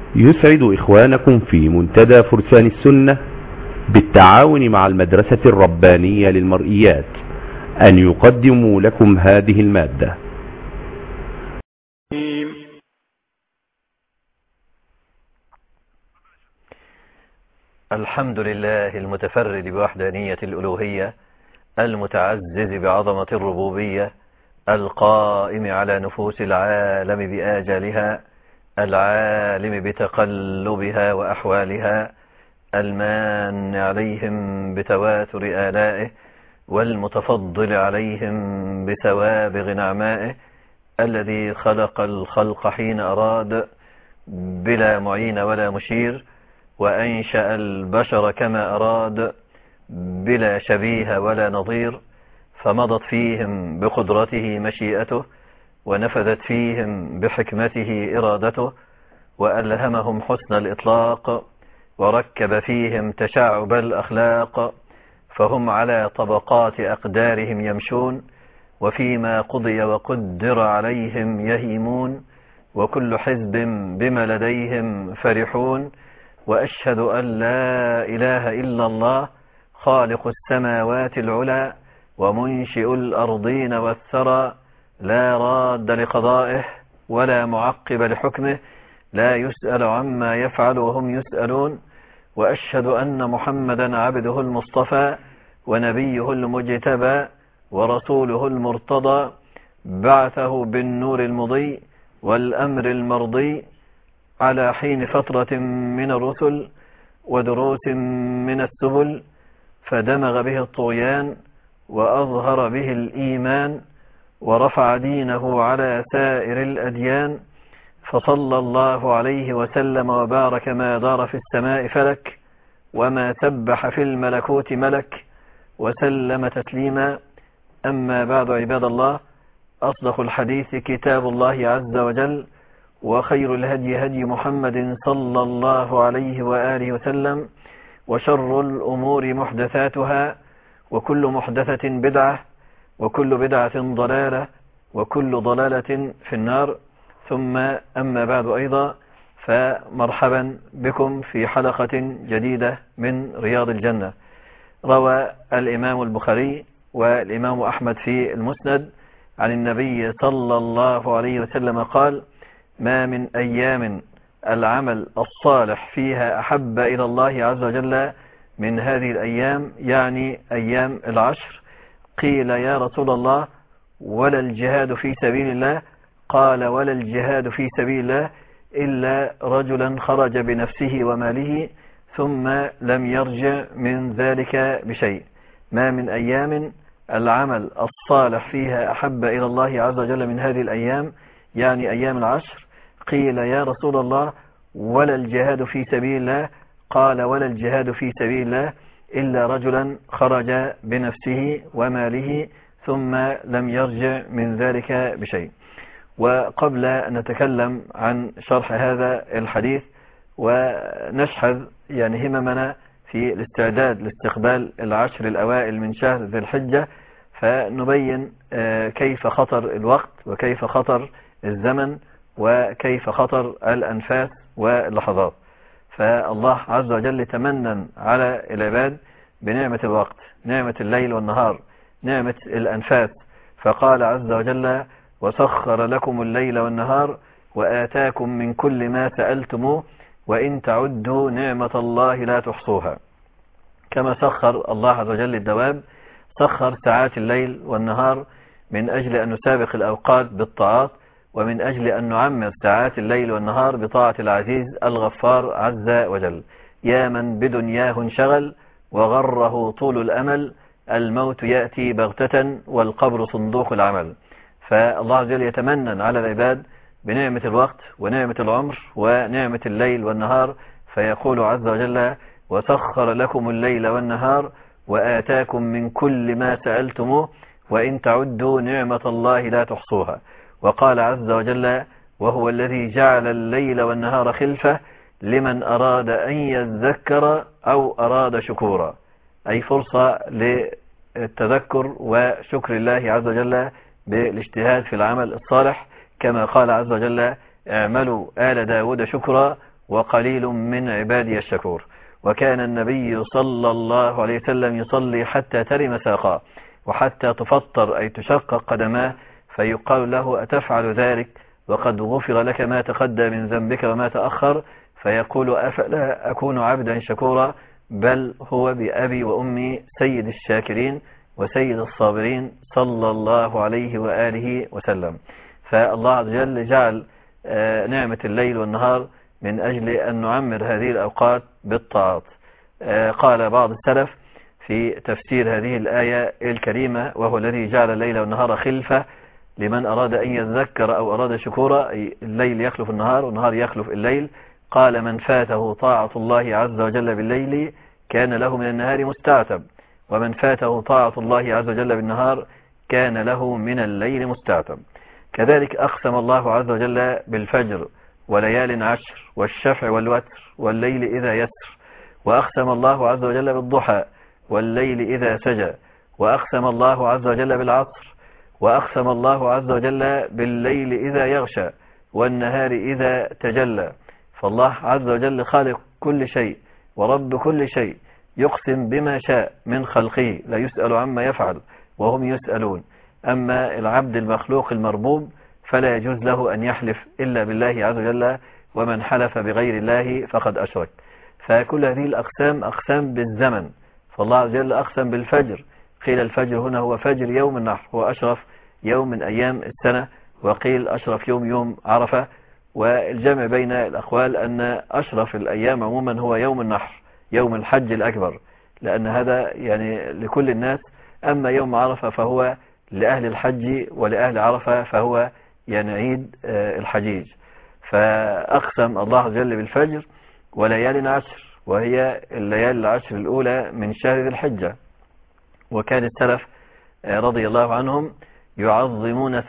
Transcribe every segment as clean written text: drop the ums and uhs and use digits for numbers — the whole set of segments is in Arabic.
يسعد إخوانكم في منتدى فرسان السنة بالتعاون مع المدرسة الربانية للمرئيات أن يقدموا لكم هذه المادة. الحمد لله المتفرد بوحدانية الألوهية، المتعزز بعظمة الربوبية، القائم على نفوس العالم بآجالها، العالم بتقلبها وأحوالها، المان عليهم بتواتر آلائه، والمتفضل عليهم بسوابغ نعمائه، الذي خلق الخلق حين أراد بلا معين ولا مشير، وأنشأ البشر كما أراد بلا شبيه ولا نظير، فمضت فيهم بقدرته مشيئته، ونفذت فيهم بحكمته إرادته، وألهمهم حسن الإطلاق، وركب فيهم تشعب الأخلاق، فهم على طبقات أقدارهم يمشون، وفيما قضي وقدر عليهم يهيمون، وكل حزب بما لديهم فرحون. وأشهد أن لا إله إلا الله خالق السماوات العلى ومنشئ الأرضين والثرى، لا راد لقضائه ولا معقب لحكمه، لا يسأل عما يفعل وهم يسألون. وأشهد أن محمدا عبده المصطفى ونبيه المجتبى ورسوله المرتضى، بعثه بالنور المضي والأمر المرضي على حين فترة من الرسل ودروس من السبل، فدمغ به الطغيان وأظهر به الإيمان، ورفع دينه على سائر الأديان، فصلى الله عليه وسلم وبارك ما دار في السماء فلك وما سبح في الملكوت ملك، وسلم تسليما. أما بعد، عباد الله، أصدق الحديث كتاب الله عز وجل، وخير الهدي هدي محمد صلى الله عليه وآله وسلم، وشر الأمور محدثاتها، وكل محدثة بدعة، وكل بدعة ضلالة، وكل ضلالة في النار. ثم أما بعد أيضا، فمرحبا بكم في حلقة جديدة من رياض الجنة. روى الإمام البخاري والإمام أحمد في المسند عن النبي صلى الله عليه وسلم قال: ما من أيام العمل الصالح فيها أحب إلى الله عز وجل من هذه الأيام، يعني أيام العشر. قيل: يا رسول الله، ولا الجهاد في سبيل الله؟ قال: ولا الجهاد في سبيل الله إلا رجلا خرج بنفسه وماله ثم لم يرجع من ذلك بشيء. ما من أيام العمل الصالح فيها أحب إلى الله عز وجل من هذه الأيام، يعني أيام العشر. قيل: يا رسول الله، ولا الجهاد في سبيل الله؟ قال: ولا الجهاد في سبيل الله إلا رجلا خرج بنفسه وماله ثم لم يرجع من ذلك بشيء. وقبل أن نتكلم عن شرح هذا الحديث ونشحذ يعني هممنا في الاستعداد لاستقبال العشر الأوائل من شهر ذي الحجة، فنبين كيف خطر الوقت، وكيف خطر الزمن، وكيف خطر الأنفاس واللحظات. فالله عز وجل تمنن على العباد بنعمة الوقت، نعمة الليل والنهار، نعمة الأنفاس، فقال عز وجل: وسخر لكم الليل والنهار وآتاكم من كل ما سألتموه وإن تعدوا نعمة الله لا تحصوها. كما سخر الله عز وجل الدواب، سخر ساعات الليل والنهار من أجل أن نسابق الأوقات بالطاعات، ومن أجل أن نعمر ساعات الليل والنهار بطاعة العزيز الغفار عز وجل. يا من بدنياه انشغل وغره طول الأمل، الموت يأتي بغتة والقبر صندوق العمل. فالله عز وجل يتمنن على العباد بنعمة الوقت ونعمة العمر ونعمة الليل والنهار، فيقول عز وجل: وسخر لكم الليل والنهار وآتاكم من كل ما سألتموه وإن تعدوا نعمة الله لا تحصوها. وقال عز وجل: وهو الذي جعل الليل والنهار خلفة لمن أراد أن يذكر أو أراد شكورا، أي فرصة للتذكر وشكر الله عز وجل بالاجتهاد في العمل الصالح، كما قال عز وجل: اعملوا آل داود شكرا وقليل من عبادي الشكور. وكان النبي صلى الله عليه وسلم يصلي حتى ترم ساقاه وحتى تفطر أي تشقق قدماه، فيقال له أتفعل ذلك وقد غفر لك ما تقدم من ذنبك وما تأخر؟ فيقول أفلا أكون عبدا شكورا؟ بل هو بأبي وأمي سيد الشاكرين وسيد الصابرين صلى الله عليه وآله وسلم. فالله عز وجل جعل نعمة الليل والنهار من أجل أن نعمر هذه الأوقات بالطاعات. قال بعض السلف في تفسير هذه الآية الكريمة: وهو الذي جعل الليل والنهار خلفة لمن أراد أن يذكر أو أراد شكورا، الليل يخلف النهار والنهار يخلف الليل. قال: من فاته طاعة الله عز وجل بالليل كان له من النهار مستعتب، ومن فاته طاعة الله عز وجل بالنهار كان له من الليل مستعتب. كذلك أقسم الله عز وجل بالفجر وليال عشر والشفع والوتر والليل إذا يسر، وأقسم الله عز وجل بالضحى والليل إذا سجى، وأقسم الله عز وجل بالعصر، وأقسم الله عز وجل بالليل إذا يغشى والنهار إذا تجلى. فالله عز وجل خالق كل شيء ورب كل شيء، يقسم بما شاء من خلقه، لا يسأل عما يفعل وهم يسألون. أما العبد المخلوق المربوب فلا يجوز له أن يحلف إلا بالله عز وجل، ومن حلف بغير الله فقد أشرك. فكل هذه الأقسام أقسام بالزمن. فالله عز وجل أقسم بالفجر، قيل الفجر هنا هو فجر يوم النحر، هو أشرف يوم من أيام السنة، وقيل أشرف يوم عرفة. والجمع بين الأقوال أن أشرف الأيام عموما هو يوم النحر، يوم الحج الأكبر، لأن هذا يعني لكل الناس. أما يوم عرفة فهو لأهل الحج، ولأهل عرفة فهو يعني عيد الحجيج. فأقسم الله عز وجل بالفجر وليال عشر، وهي الليالي العشر الأولى من شهر ذي الحجة. وكان السلف رضي الله عنهم يعظمون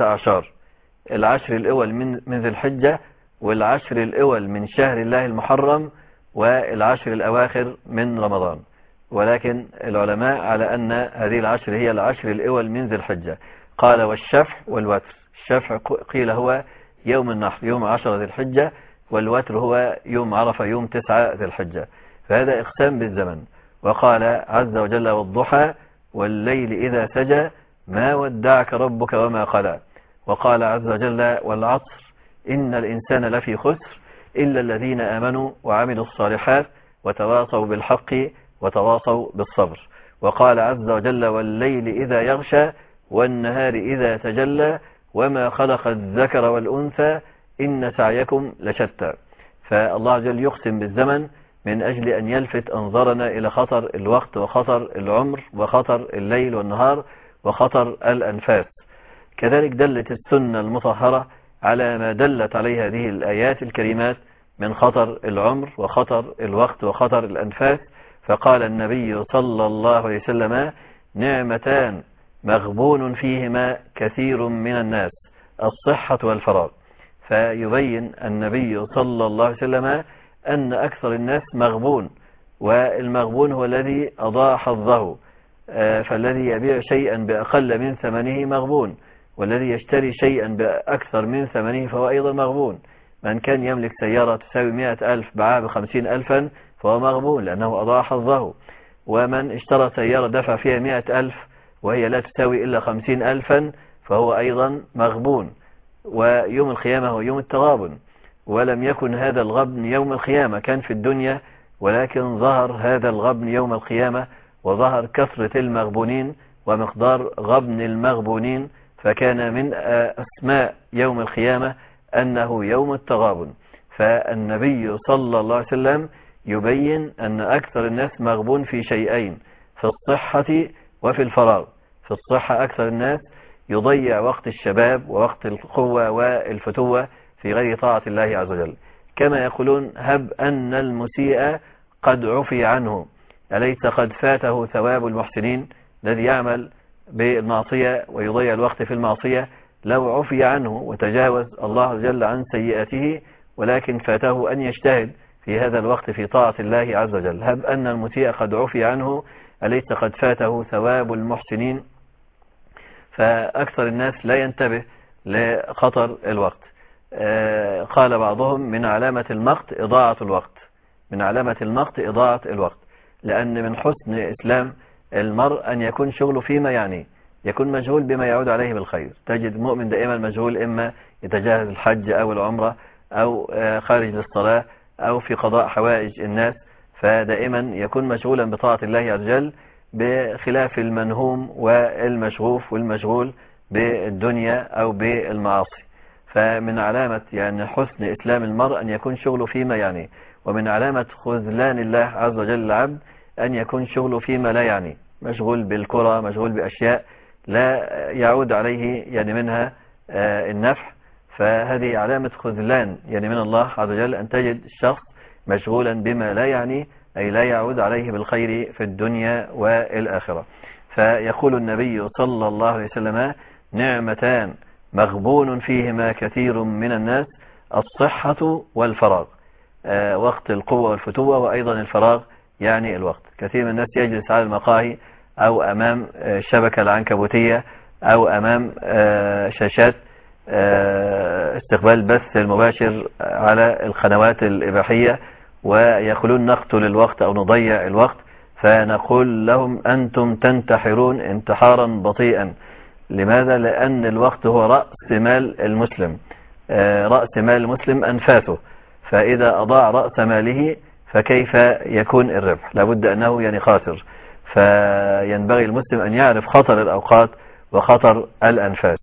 13 العشر الأول من ذي الحجة، والعشر الأول من شهر الله المحرم، والعشر الأواخر من رمضان. ولكن العلماء على أن هذه العشر هي العشر الأول من ذي الحجة. قال: والشفع والوتر. الشفع قيل هو يوم النحر يوم 10 ذي الحجة، والوتر هو يوم عرفة يوم 9 ذي الحجة. فهذا إقسام بالزمن. وقال عز وجل: والضحى والليل إذا سجى ما ودعك ربك وما قلى. وقال عز وجل: والعصر إن الإنسان لفي خسر إلا الذين آمنوا وعملوا الصالحات وتواصوا بالحق وتواصوا بالصبر. وقال عز وجل: والليل إذا يغشى والنهار إذا تجلى وما خلق الذكر والأنثى إن سعيكم لشتى. فالله عز وجل يقسم بالزمن من أجل أن يلفت أنظارنا إلى خطر الوقت وخطر العمر وخطر الليل والنهار وخطر الأنفاس. كذلك دلت السنة المطهرة على ما دلت عليه هذه الآيات الكريمات من خطر العمر وخطر الوقت وخطر الأنفاس. فقال النبي صلى الله عليه وسلم: نعمتان مغبون فيهما كثير من الناس، الصحة والفراغ. فيبين النبي صلى الله عليه وسلم أن أكثر الناس مغبون، والمغبون هو الذي أضاع حظه. فالذي يبيع شيئا بأقل من ثمنه مغبون، والذي يشتري شيئا بأكثر من ثمنه فهو أيضا مغبون. من كان يملك سيارة تساوي 100,000 باعها ب50,000 فهو مغبون لأنه أضاع حظه. ومن اشترى سيارة دفع فيها 100,000 وهي لا تساوي إلا 50,000 فهو أيضا مغبون. ويوم القيامة هو يوم التغابن، ولم يكن هذا الغبن يوم القيامة، كان في الدنيا، ولكن ظهر هذا الغبن يوم القيامة، وظهر كثرة المغبونين ومقدار غبن المغبونين. فكان من أسماء يوم القيامة أنه يوم التغابن. فالنبي صلى الله عليه وسلم يبين أن أكثر الناس مغبون في شيئين: في الصحة وفي الفراغ. في الصحة أكثر الناس يضيع وقت الشباب ووقت القوة والفتوة في غير طاعة الله عز وجل. كما يقولون: هب أن المسيء قد عفي عنه، أليس قد فاته ثواب المحسنين؟ الذي يعمل بالمعصية ويضيع الوقت في المعصية لو عفي عنه وتجاوز الله عز وجل عن سيئاته، ولكن فاته أن يجتهد في هذا الوقت في طاعة الله عز وجل. هب أن المسيء قد عفي عنه أليس قد فاته ثواب المحسنين. فأكثر الناس لا ينتبه لخطر الوقت. قال بعضهم من علامة المقت إضاعة الوقت، من علامة المقت إضاعة الوقت، لأن من حسن إسلام المرء أن يكون شغله فيما يعني، يكون مشغول بما يعود عليه بالخير. تجد المؤمن دائما مشغول، إما يتجاهل الحج أو العمرة أو خارج للصلاة أو في قضاء حوائج الناس، فدائما يكون مشغولا بطاعة الله عز وجل، بخلاف المنهوم والمشغوف والمشغول بالدنيا أو بالمعاصي. فمن علامة يعني حسن إسلام المرء أن يكون شغله فيما يعني، ومن علامة خذلان الله عز وجل العبد أن يكون شغله فيما لا يعني، مشغول بالكرة، مشغول بأشياء لا يعود عليه يعني منها النفع. فهذه علامة خذلان يعني من الله عز وجل، أن تجد الشخص مشغولا بما لا يعني، أي لا يعود عليه بالخير في الدنيا والآخرة. فيقول النبي صلى الله عليه وسلم: نعمتان مغبون فيهما كثير من الناس، الصحة والفراغ. وقت القوة والفتوة، وأيضا الفراغ يعني الوقت. كثير من الناس يجلس على المقاهي أو أمام الشبكة العنكبوتية أو أمام شاشات استقبال البث المباشر على القنوات الإباحية، ويقولون نقتل الوقت أو نضيع الوقت. فنقول لهم: أنتم تنتحرون انتحارا بطيئا. لماذا؟ لأن الوقت هو رأس مال المسلم، رأس مال المسلم أنفاسه، فإذا أضاع رأس ماله فكيف يكون الربح؟ لابد أنه يعني خاسر. فينبغي المسلم أن يعرف خطر الأوقات وخطر الأنفاس.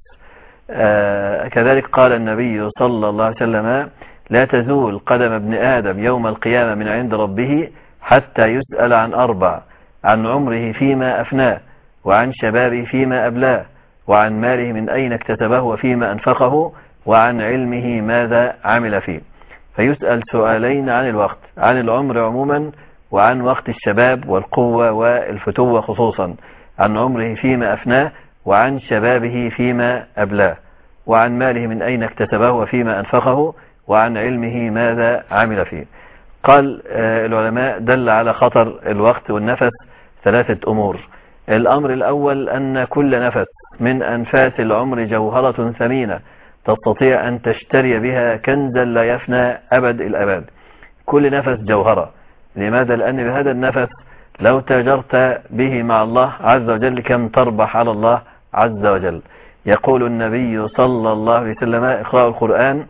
كذلك قال النبي صلى الله عليه وسلم: لا تزول قدم ابن آدم يوم القيامة من عند ربه حتى يسأل عن أربع: عن عمره فيما أفناه، وعن شبابه فيما أبلاه، وعن ماله من أين اكتسبه وفيما أنفقه، وعن علمه ماذا عمل فيه. فيسأل سؤالين عن الوقت، عن العمر عموما، وعن وقت الشباب والقوة والفتوة خصوصا، عن عمره فيما أفناه، وعن شبابه فيما أبلاه، وعن ماله من أين اكتسبه وفيما أنفقه، وعن علمه ماذا عمل فيه. قال العلماء: دل على خطر الوقت والنفس ثلاثة أمور. الأمر الأول أن كل نفس من أنفاس العمر جوهرة ثمينة تستطيع أن تشتري بها كنزا لا يفنى أبد الأبد. كل نفس جوهرة. لماذا؟ لأن بهذا النفس لو تاجرت به مع الله عز وجل كم تربح على الله عز وجل. يقول النبي صلى الله عليه وسلم: اقرأوا القرآن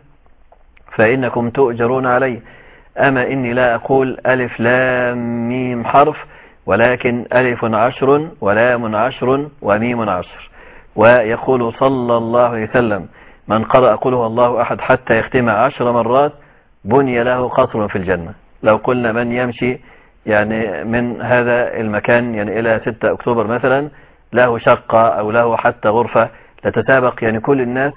فإنكم تؤجرون عليه. أما إني لا أقول ألف لام ميم حرف، ولكن ألف 10 ولام 10 وميم 10. ويقول صلى الله عليه وسلم: من قرأ قل هو الله أحد حتى يختم 10 مرات بني له قصر في الجنة. لو قلنا من يمشي يعني من هذا المكان يعني إلى 6 أكتوبر مثلا له شقة أو له حتى غرفة، لتتسابق يعني كل الناس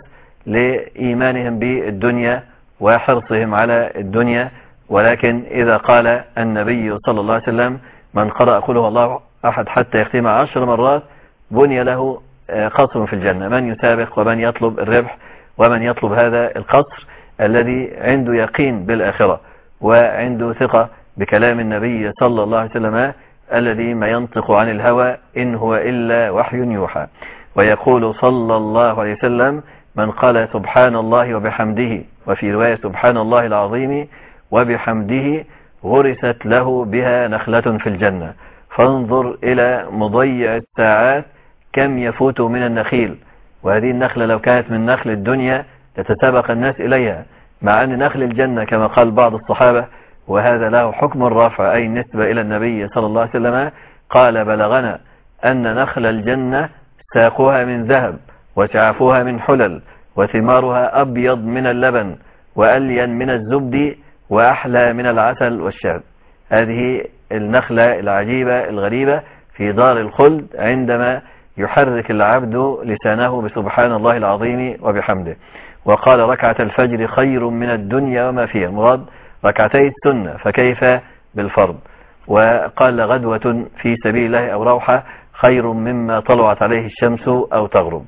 لإيمانهم بالدنيا وحرصهم على الدنيا. ولكن إذا قال النبي صلى الله عليه وسلم: من قرأ قل هو الله أحد حتى يختم 10 مرات بني له قصر في الجنة. من يسابق ومن يطلب الربح ومن يطلب هذا القصر الذي عنده يقين بالآخرة وعنده ثقة بكلام النبي صلى الله عليه وسلم الذي ما ينطق عن الهوى إن هو إلا وحي يوحى. ويقول صلى الله عليه وسلم: من قال سبحان الله وبحمده، وفي رواية سبحان الله العظيم وبحمده، غرست له بها نخلة في الجنة. فانظر إلى مضيع الساعات كم يفوت من النخيل. وهذه النخلة لو كانت من نخل الدنيا لتتسابق الناس إليها، مع أن نخل الجنة كما قال بعض الصحابة، وهذا له حكم الرفع أي نسبة إلى النبي صلى الله عليه وسلم، قال: بلغنا أن نخل الجنة ساقها من ذهب وشعفها من حلل وثمارها أبيض من اللبن وألين من الزبد وأحلى من العسل والشعب. هذه النخلة العجيبة الغريبة في دار الخلد عندما يحرك العبد لسانه بسبحان الله العظيم وبحمده. وقال: ركعة الفجر خير من الدنيا وما فيها، مراد ركعتي السنة، فكيف بالفرض. وقال: غدوة في سبيل الله أو روحة خير مما طلعت عليه الشمس أو تغرب.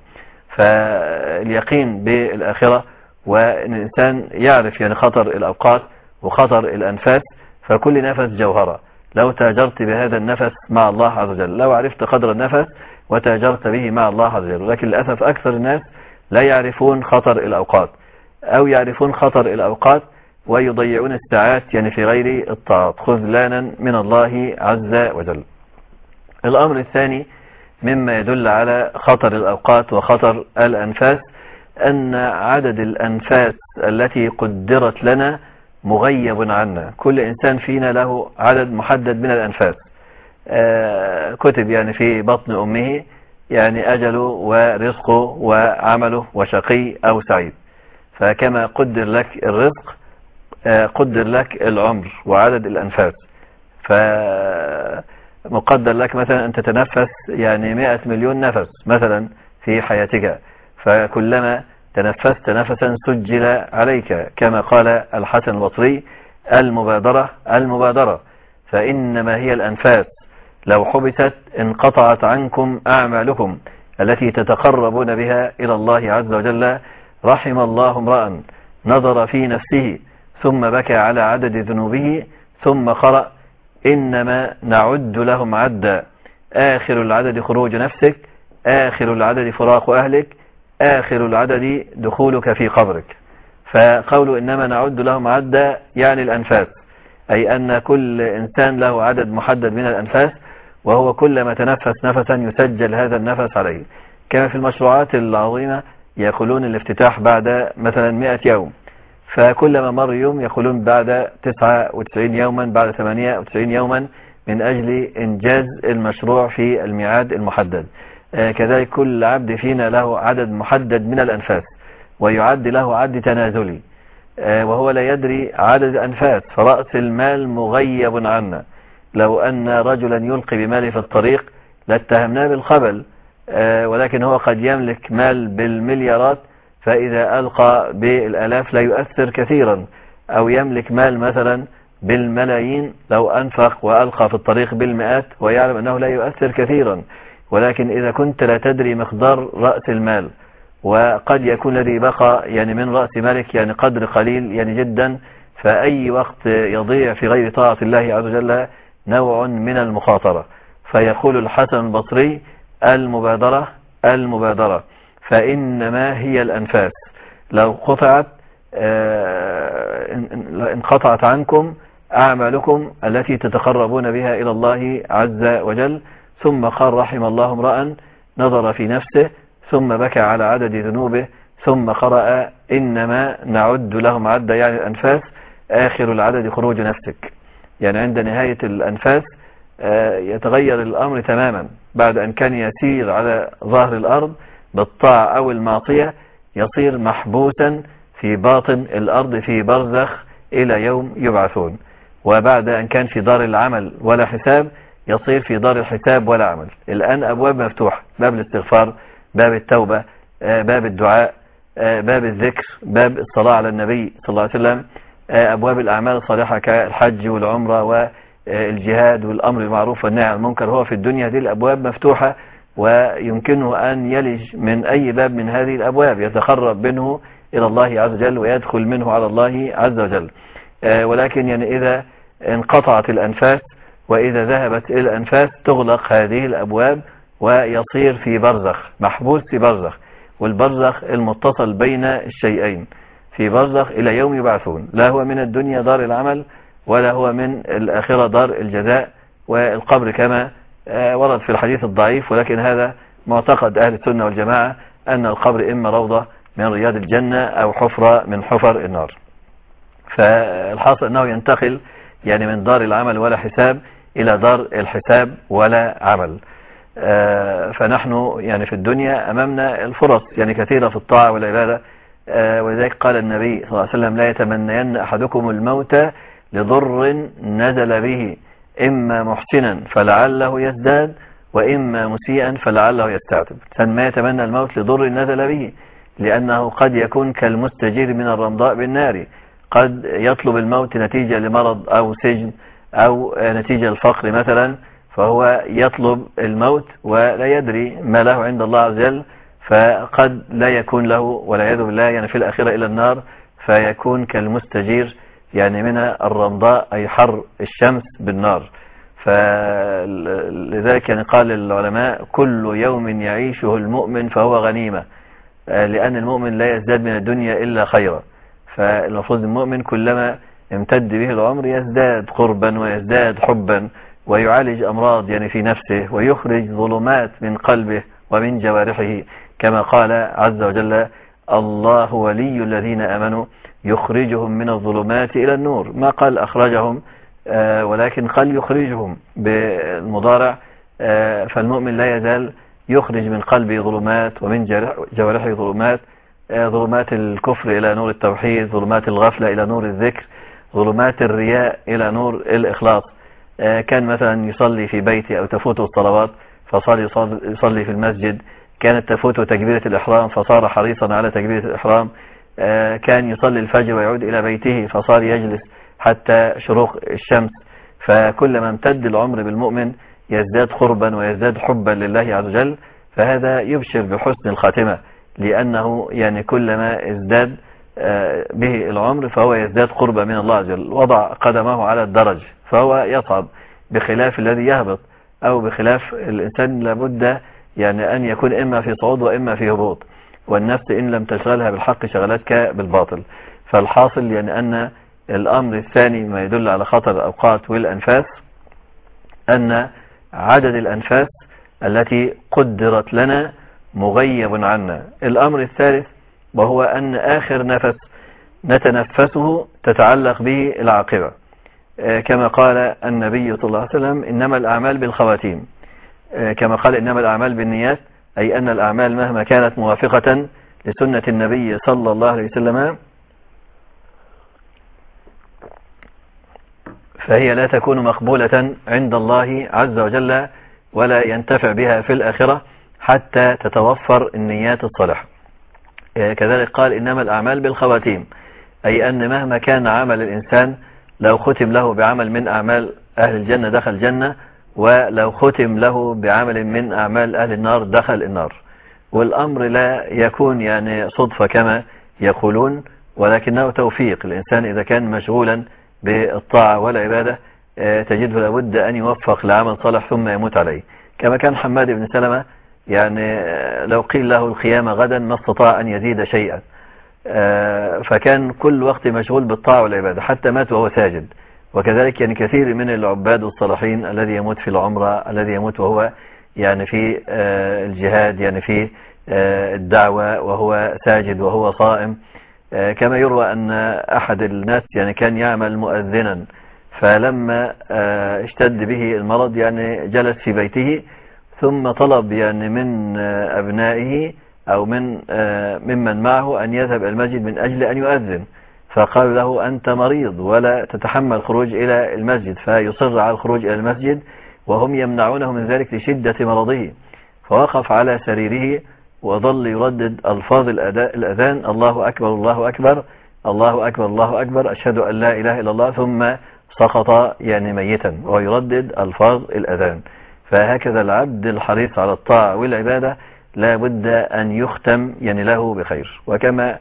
فاليقين بالآخرة، وأن الإنسان يعرف يعني خطر الأوقات وخطر الأنفاس. فكل نفس جوهرة، لو تاجرت بهذا النفس مع الله عز وجل، لو عرفت قدر النفس وتاجرت به مع الله عز وجل. لكن للأسف أكثر الناس لا يعرفون خطر الأوقات. أو يعرفون خطر الأوقات ويضيعون الساعات يعني في غير الطاعات خذلانا من الله عز وجل. الأمر الثاني مما يدل على خطر الأوقات وخطر الأنفاس أن عدد الأنفاس التي قدرت لنا مغيب عنا. كل إنسان فينا له عدد محدد من الأنفاس، كتب يعني في بطن أمه يعني أجله ورزقه وعمله وشقي أو سعيد. فكما قدر لك الرزق قدر لك العمر وعدد الأنفاس. فمقدر لك مثلا أن تتنفس يعني 100 مليون نفس مثلا في حياتك، فكلما تنفست نفسا سجل عليك، كما قال الحسن البصري المبادرة فإنما هي الأنفاس، لو حبست انقطعت عنكم أعمالكم التي تتقربون بها إلى الله عز وجل. رحم الله امرأ نظر في نفسه ثم بكى على عدد ذنوبه ثم قرأ إنما نعد لهم عدا، آخر العدد خروج نفسك، آخر العدد فراق أهلك، آخر العدد دخولك في قبرك. فقول إنما نعد لهم عدا يعني الأنفاس، أي أن كل إنسان له عدد محدد من الأنفاس، وهو كلما تنفس نفسا يسجل هذا النفس عليه. كما في المشروعات العظيمة يقولون الافتتاح بعد مثلا 100 يوم، فكلما مر يوم يقولون بعد 99 يوما، بعد 98 يوما، من أجل إنجاز المشروع في الميعاد المحدد. كذلك كل عبد فينا له عدد محدد من الأنفاس، ويعد له عد تنازلي، وهو لا يدري عدد الأنفاس. فرأس المال مغيب عنا، لو أن رجلا يلقي بماله في الطريق لاتهمناه بالخبل، ولكن هو قد يملك مال بالمليارات، فإذا ألقى بالآلاف لا يؤثر كثيرا، أو يملك مال مثلا بالملايين لو أنفق وألقى في الطريق بالمئات ويعلم أنه لا يؤثر كثيرا. ولكن إذا كنت لا تدري مقدار رأس المال، وقد يكون الذي بقى يعني من رأس مالك يعني قدر قليل يعني جدا، فأي وقت يضيع في غير طاعة الله عز وجل نوع من المخاطرة. فيقول الحسن البصري المبادرة فإنما هي الأنفاس، لو قطعت انقطعت عنكم أعمالكم التي تتقربون بها إلى الله عز وجل. ثم قال رحم الله امرأ نظر في نفسه ثم بكى على عدد ذنوبه ثم قرأ إنما نعد لهم عدا يعني الأنفاس، آخر العدد خروج نفسك. يعني عند نهاية الأنفاس يتغير الأمر تماما، بعد أن كان يسير على ظهر الأرض بالطاعة أو المعصية يصير محبوسا في باطن الأرض في برزخ إلى يوم يبعثون. وبعد أن كان في دار العمل ولا حساب يصير في دار الحساب ولا عمل. الآن أبواب مفتوحة، باب الاستغفار، باب التوبة، باب الدعاء، باب الذكر، باب الصلاة على النبي صلى الله عليه وسلم، أبواب الأعمال الصالحة كالحج والعمرة والجهاد والأمر بالمعروف والنهي عن المنكر. هو في الدنيا دي الأبواب مفتوحة، ويمكنه أن يلج من أي باب من هذه الأبواب يتقرب منه إلى الله عز وجل ويدخل منه على الله عز وجل. ولكن يعني إذا انقطعت الأنفاس وإذا ذهبت الأنفاس تغلق هذه الأبواب ويصير في برزخ، محبوس في برزخ، والبرزخ المتصل بين الشيئين، في برزخ إلى يوم يبعثون. لا هو من الدنيا دار العمل ولا هو من الآخرة دار الجزاء، والقبر كما ورد في الحديث الضعيف، ولكن هذا معتقد أهل السنة والجماعة أن القبر إما روضة من رياض الجنة أو حفرة من حفر النار. فالحاصل أنه ينتقل يعني من دار العمل ولا حساب إلى دار الحساب ولا عمل. فنحن يعني في الدنيا أمامنا الفرص يعني كثيرة في الطاعة والعبادة، ولذلك قال النبي صلى الله عليه وسلم لا يتمنين أحدكم الموت لضر نزل به، إما محسنا فلعله يزداد وإما مسيئا فلعله يستعتب. ما يتمنى الموت لضر نزل به، لأنه قد يكون كالمستجير من الرمضاء بالنار، قد يطلب الموت نتيجة لمرض أو سجن أو نتيجة الفقر مثلا، فهو يطلب الموت ولا يدري ما له عند الله عز وجل، فقد لا يكون له والعياذ بالله يعني في الآخرة إلى النار، فيكون كالمستجير يعني من الرمضاء أي حر الشمس بالنار. فلذلك يعني قال العلماء كل يوم يعيشه المؤمن فهو غنيمة، لأن المؤمن لا يزداد من الدنيا إلا خيرا. فالمفروض المؤمن كلما امتد به العمر يزداد قربا ويزداد حبا ويعالج أمراض يعني في نفسه ويخرج ظلمات من قلبه ومن جوارحه، كما قال عز وجل: الله ولي الذين آمنوا يخرجهم من الظلمات إلى النور. ما قال أخرجهم ولكن قال يخرجهم بالمضارع. فالمؤمن لا يزال يخرج من قلبه ظلمات ومن جوارحه ظلمات، ظلمات الكفر إلى نور التوحيد، ظلمات الغفلة إلى نور الذكر، ظلمات الرياء إلى نور الإخلاص. كان مثلا يصلي في بيته أو تفوته الصلوات فصار يصلي في المسجد، كانت تفوته تكبيرة الإحرام فصار حريصا على تكبيرة الإحرام، كان يصلي الفجر ويعود إلى بيته فصار يجلس حتى شروق الشمس. فكلما امتد العمر بالمؤمن يزداد قربا ويزداد حبا لله عز وجل، فهذا يبشر بحسن الخاتمة، لأنه يعني كلما ازداد به العمر فهو يزداد قربا من الله عز وجل، وضع قدمه على الدرج فهو يصعد، بخلاف الذي يهبط، أو بخلاف الإنسان لابد يعني أن يكون إما في صعود وإما في هبوط، والنفس إن لم تشغلها بالحق شغلتك بالباطل. فالحاصل يعني أن الأمر الثاني ما يدل على خطر الأوقات والأنفاس أن عدد الأنفاس التي قدرت لنا مغيب عنا. الأمر الثالث وهو أن آخر نفس نتنفسه تتعلق به العاقبة، كما قال النبي صلى الله عليه وسلم: إنما الأعمال بالخواتيم. كما قال: إنما الأعمال بالنيات، أي أن الأعمال مهما كانت موافقة لسنة النبي صلى الله عليه وسلم فهي لا تكون مقبولة عند الله عز وجل ولا ينتفع بها في الآخرة حتى تتوفر النيات الصالحة. كذلك قال: إنما الأعمال بالخواتيم، أي أن مهما كان عمل الإنسان لو ختم له بعمل من أعمال أهل الجنة دخل الجنة، ولو ختم له بعمل من أعمال أهل النار دخل النار. والأمر لا يكون يعني صدفة كما يقولون، ولكنه توفيق. الإنسان إذا كان مشغولا بالطاعة والعبادة تجده لابد أن يوفق لعمل صالح ثم يموت عليه، كما كان حماد بن سلمة يعني لو قيل له القيامة غدا ما استطاع أن يزيد شيئا، فكان كل وقت مشغول بالطاعة والعبادة حتى مات وهو ساجد. وكذلك يعني كثير من العباد الصالحين الذي يموت في العمرة، الذي يموت وهو يعني في الجهاد، يعني في الدعوة وهو ساجد وهو صائم. كما يروى أن أحد الناس يعني كان يعمل مؤذنا، فلما اشتد به المرض يعني جلس في بيته ثم طلب يعني من أبنائه أو ممن معه أن يذهب المسجد من أجل أن يؤذن، فقال له: أنت مريض ولا تتحمل الخروج إلى المسجد، فيصر على الخروج إلى المسجد وهم يمنعونه من ذلك لشدة مرضه. فوقف على سريره وظل يردد ألفاظ الأذان: الله أكبر الله أكبر الله أكبر الله أكبر أشهد أن لا إله إلا الله، ثم سقط يعني ميتا ويردد ألفاظ الأذان. فهكذا العبد الحريص على الطاعة والعبادة لا بد أن يختم يعني له بخير. وكما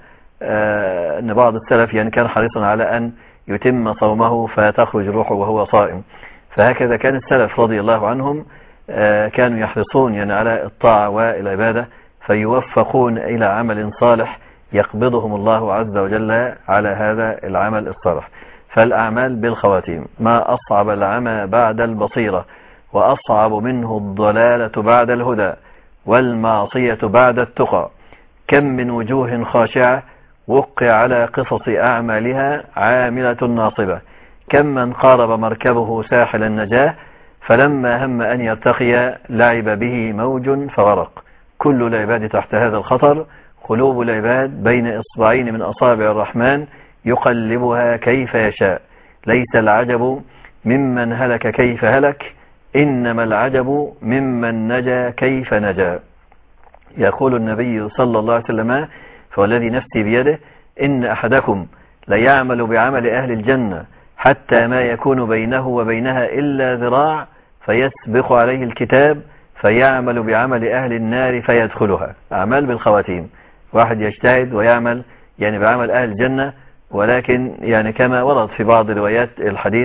أن بعض السلف يعني كان حريصا على أن يتم صومه فتخرج روحه وهو صائم، فهكذا كان السلف رضي الله عنهم كانوا يحرصون يعني على الطاعة والعبادة فيوفقون إلى عمل صالح يقبضهم الله عز وجل على هذا العمل الصالح. فالأعمال بالخواتيم. ما أصعب العمى بعد البصيرة، وأصعب منه الضلالة بعد الهدى، والمعصية بعد التقى. كم من وجوه خاشعة وقع على قصص أعمالها عاملة ناصبة، كم من قارب مركبه ساحل النجاة فلما هم أن يرتقي لعب به موج فغرق. كل العباد تحت هذا الخطر، قلوب العباد بين إصبعين من أصابع الرحمن يقلبها كيف يشاء. ليس العجب ممن هلك كيف هلك، إنما العجب ممن نجا كيف نجا. يقول النبي صلى الله عليه وسلم: فوالذي نفسي بيده إن أحدكم ليعمل بعمل أهل الجنة حتى ما يكون بينه وبينها إلا ذراع فيسبق عليه الكتاب فيعمل بعمل أهل النار فيدخلها. أعمال بالخواتيم، واحد يجتهد ويعمل يعني بعمل أهل الجنة، ولكن يعني كما ورد في بعض روايات الحديث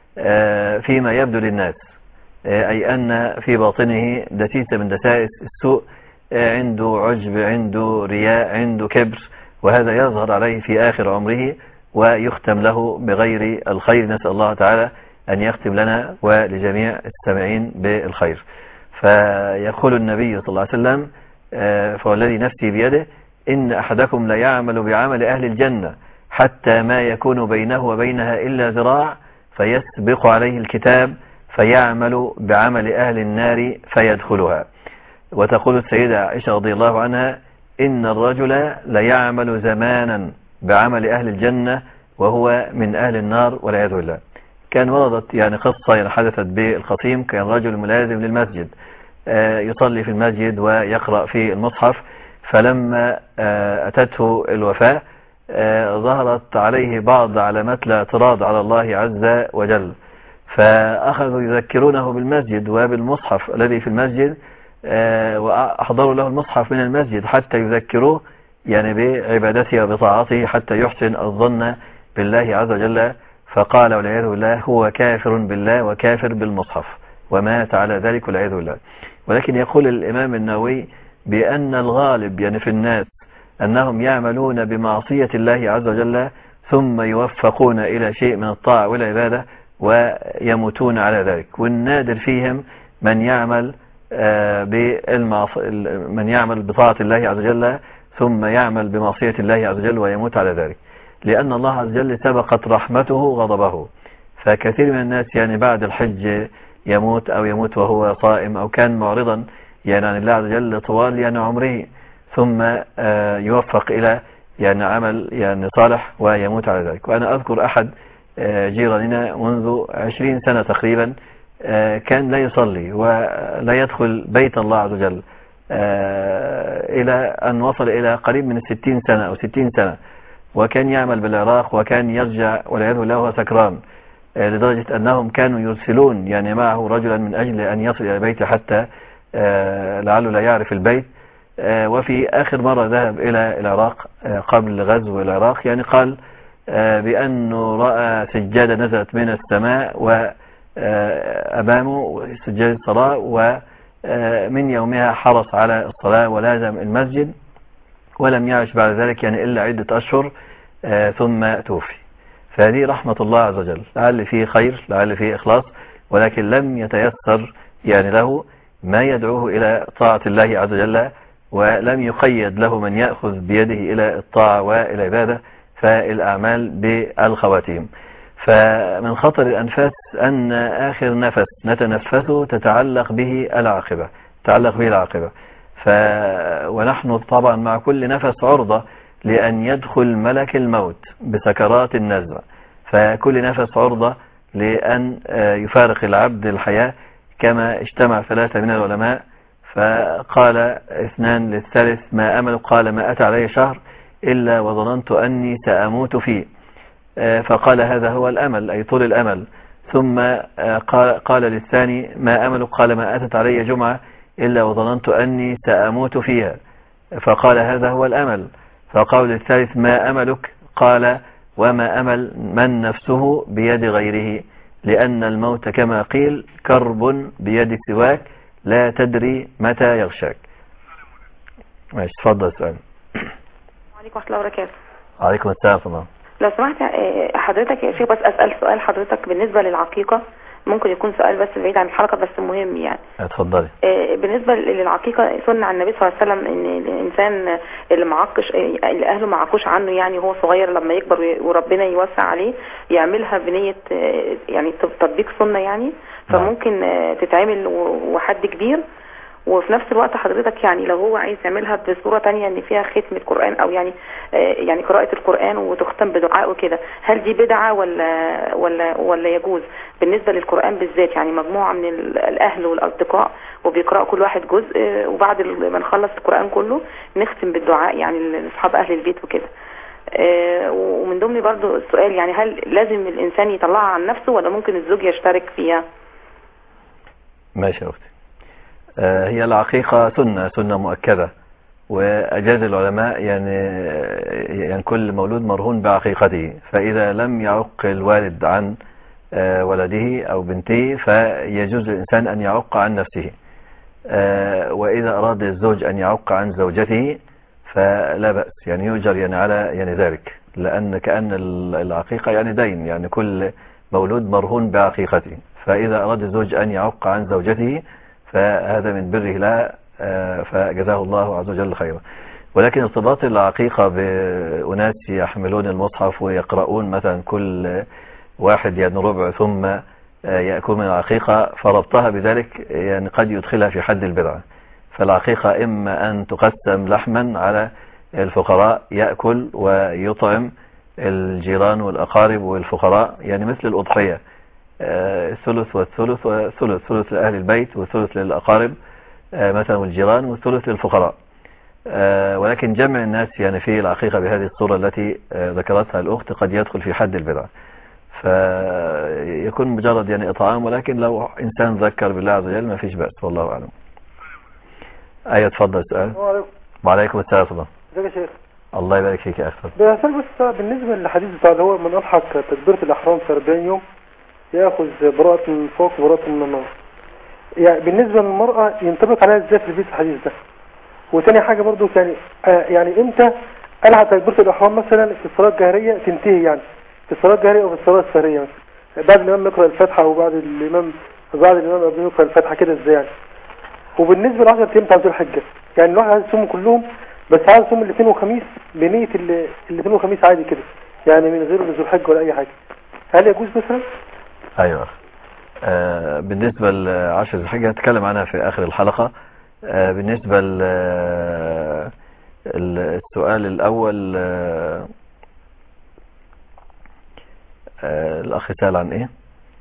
فيما يبدو للناس، أي أن في باطنه دسيسة من دسائس السوء، عنده عجب، عنده رياء، عنده كبر، وهذا يظهر عليه في آخر عمره ويختم له بغير الخير. نسأل الله تعالى أن يختم لنا ولجميع السامعين بالخير. فيقول النبي صلى الله عليه وسلم فوالذي نفسي بيده إن أحدكم لا يعمل بعمل أهل الجنة حتى ما يكون بينه وبينها إلا ذراع فيسبق عليه الكتاب فيعمل بعمل أهل النار فيدخلها. وتقول السيدة عائشة رضي الله عنها إن الرجل ليعمل زمانا بعمل أهل الجنة وهو من أهل النار والعياذ بالله. كان وردت يعني قصة حدثت بالخصيم. كان رجل ملازم للمسجد يصلي في المسجد ويقرأ في المصحف، فلما أتته الوفاة ظهرت عليه بعض علامات الاعتراض على الله عز وجل، فأخذوا يذكرونه بالمسجد وبالمصحف الذي في المسجد، وأحضروا له المصحف من المسجد حتى يذكروه يعني بعبادته وبطاعته حتى يحسن الظن بالله عز وجل. فقال والعياذ بالله هو كافر بالله وكافر بالمصحف، ومات على ذلك والعياذ بالله. ولكن يقول الإمام النووي بأن الغالب يعني في الناس أنهم يعملون بمعصية الله عز وجل ثم يوفقون إلى شيء من الطاعة والعبادة ويموتون على ذلك، والنادر فيهم من يعمل بطاعة الله عز وجل ثم يعمل بمعصية الله عز وجل ويموت على ذلك، لأن الله عز وجل سبقت رحمته غضبه. فكثير من الناس يعني بعد الحج يموت أو يموت وهو صائم أو كان معرضا يعني عن الله عز وجل طوال يعني عمره، ثم يوفق إلى يعني عمل يعني صالح ويموت على ذلك. وأنا أذكر أحد جيراننا منذ 20 سنة تقريبا كان لا يصلي ولا يدخل بيت الله عز وجل إلى أن وصل إلى قريب من 60 سنة أو 60 سنة، وكان يعمل بالعراق وكان يرجع والعياذ بالله وهو سكران، لدرجة أنهم كانوا يرسلون يعني معه رجلا من أجل أن يصل إلى بيته حتى لعله لا يعرف البيت. وفي آخر مرة ذهب إلى العراق قبل غزو العراق يعني قال بأنه رأى سجادة نزلت من السماء وأمامه سجادة صلاة، ومن يومها حرص على الصلاة ولازم المسجد ولم يعش بعد ذلك يعني إلا عدة أشهر ثم توفي. فهذه رحمة الله عز وجل، لعل فيه خير لعل فيه إخلاص، ولكن لم يتيسر يعني له ما يدعوه إلى طاعة الله عز وجل، ولم يقيد له من يأخذ بيده إلى الطاعة والعبادة فالأعمال بالخواتيم. فمن خطر الأنفاس أن آخر نفس نتنفسه تتعلق به العاقبة ونحن طبعا مع كل نفس عرضة لأن يدخل ملك الموت بسكرات النزع، فكل نفس عرضة لأن يفارق العبد الحياة. كما اجتمع 3 من العلماء فقال 2 للثالث ما أمل؟ قال ما أتى علي شهر إلا وظننت أني سأموت فيه، فقال هذا هو الأمل أي طول الأمل. ثم قال للثاني ما أمل؟ قال ما أتت علي جمعة إلا وظننت أني سأموت فيها، فقال هذا هو الأمل. فقال للثالث ما أملك؟ قال وما أمل من نفسه بيد غيره، لأن الموت كما قيل كرب بيد سواك لا تدري متى يغشاك. ماشي تفضل السؤال. عليكم ورحمة الله وبركاته. عليكم السلام ورحمة الله. لو سمحت حضرتك يا شيخ بس أسأل سؤال حضرتك بالنسبة للعقيقة، ممكن يكون سؤال بس بعيد عن الحلقة بس مهم يعني. اتفضلي. بالنسبة للعقيقة سنة عن النبي صلى الله عليه وسلم ان الانسان اللي معقش اللي اهله معقوش عنه يعني هو صغير لما يكبر وربنا يوسع عليه يعملها بنية يعني تطبيق سنة يعني، فممكن تتعمل وحد كبير، وفي نفس الوقت حضرتك يعني لو هو عايز يعملها بصورة تانية ان فيها ختم القرآن او يعني قراءة القرآن وتختم بدعاء وكده، هل دي بدعة ولا يجوز بالنسبة للقرآن بالذات؟ يعني مجموعة من الاهل والاصدقاء وبيقرأوا كل واحد جزء، وبعد ما نخلص القرآن كله نختم بالدعاء يعني لاصحاب اهل البيت وكده. ومن ضمن برضو السؤال يعني هل لازم الانسان يطلعها عن نفسه ولا ممكن الزوج يشترك فيها؟ ماشي يا اختي. هي العقيقة سنة مؤكدة، وأجاز العلماء يعني كل مولود مرهون بعقيقته، فإذا لم يعق الوالد عن ولده أو بنته فيجوز للإنسان أن يعق عن نفسه، وإذا أراد الزوج أن يعق عن زوجته فلا بأس يعني يؤجر يعني على يعني ذلك، لأن كأن العقيقة يعني دين، يعني كل مولود مرهون بعقيقته، فإذا أراد الزوج أن يعق عن زوجته فهذا من بره لا، فجزاه الله عز وجل خيرا. ولكن ارتباط العقيقة بأناس يحملون المصحف ويقرؤون مثلا كل واحد يعني ربع ثم يأكل من العقيقة، فربطها بذلك يعني قد يدخلها في حد البدعة. فالعقيقة إما أن تقسم لحما على الفقراء يأكل ويطعم الجيران والأقارب والفقراء، يعني مثل الأضحية، الثلث والثلث والثلث، ثلث لأهل البيت والثلث للأقارب مثلا والجيران والثلث للفقراء. ولكن جمع الناس يعني في العقيقة بهذه الصورة التي ذكرتها الأخت قد يدخل في حد البدعة، فيكون مجرد يعني إطعام، ولكن لو إنسان ذكر بالله عز وجل ما فيش بأس، والله أعلم. أيوة تفضل السؤال. وعليكم السلام ورحمة الله. ازيك يا شيخ؟ الله يبارك فيك يا أخي. بس بالنسبة للحديث بتاع اللي هو من ألحق تكبيرة الإحرام في 40 يوم يأخذ براءة من فوق وبراءة من النار، يعني بالنسبة للمرأة ينطبق عليها ازاي في البيت الحديث ده؟ وتاني حاجة برضو يعني امتى ألحق تكبيرة الإحرام مثلا في الصلاة الجهرية تنتهي، يعني في الصلاة الجهرية أو في الصلاة السرية مثلا بعد الإمام يقرأ الفاتحة أو بعد الإمام قبل يقرأ الفاتحة كده ازاي يعني؟ وبالنسبة ل10 أيام بتاع ذو الحجة، يعني الواحد عايز يصوم كلهم بس عايز يصوم الاثنين وخميس بنية الاثنين وخميس عادي كده، يعني من غير ذو الحجة ولا أي حاجة، هل يجوز مثلا؟ أيوة. بالنسبة ل10 ذو الحجة هنتكلم عنها في آخر الحلقة. بالنسبة للسؤال الأول، الأخ سأل عن إيه؟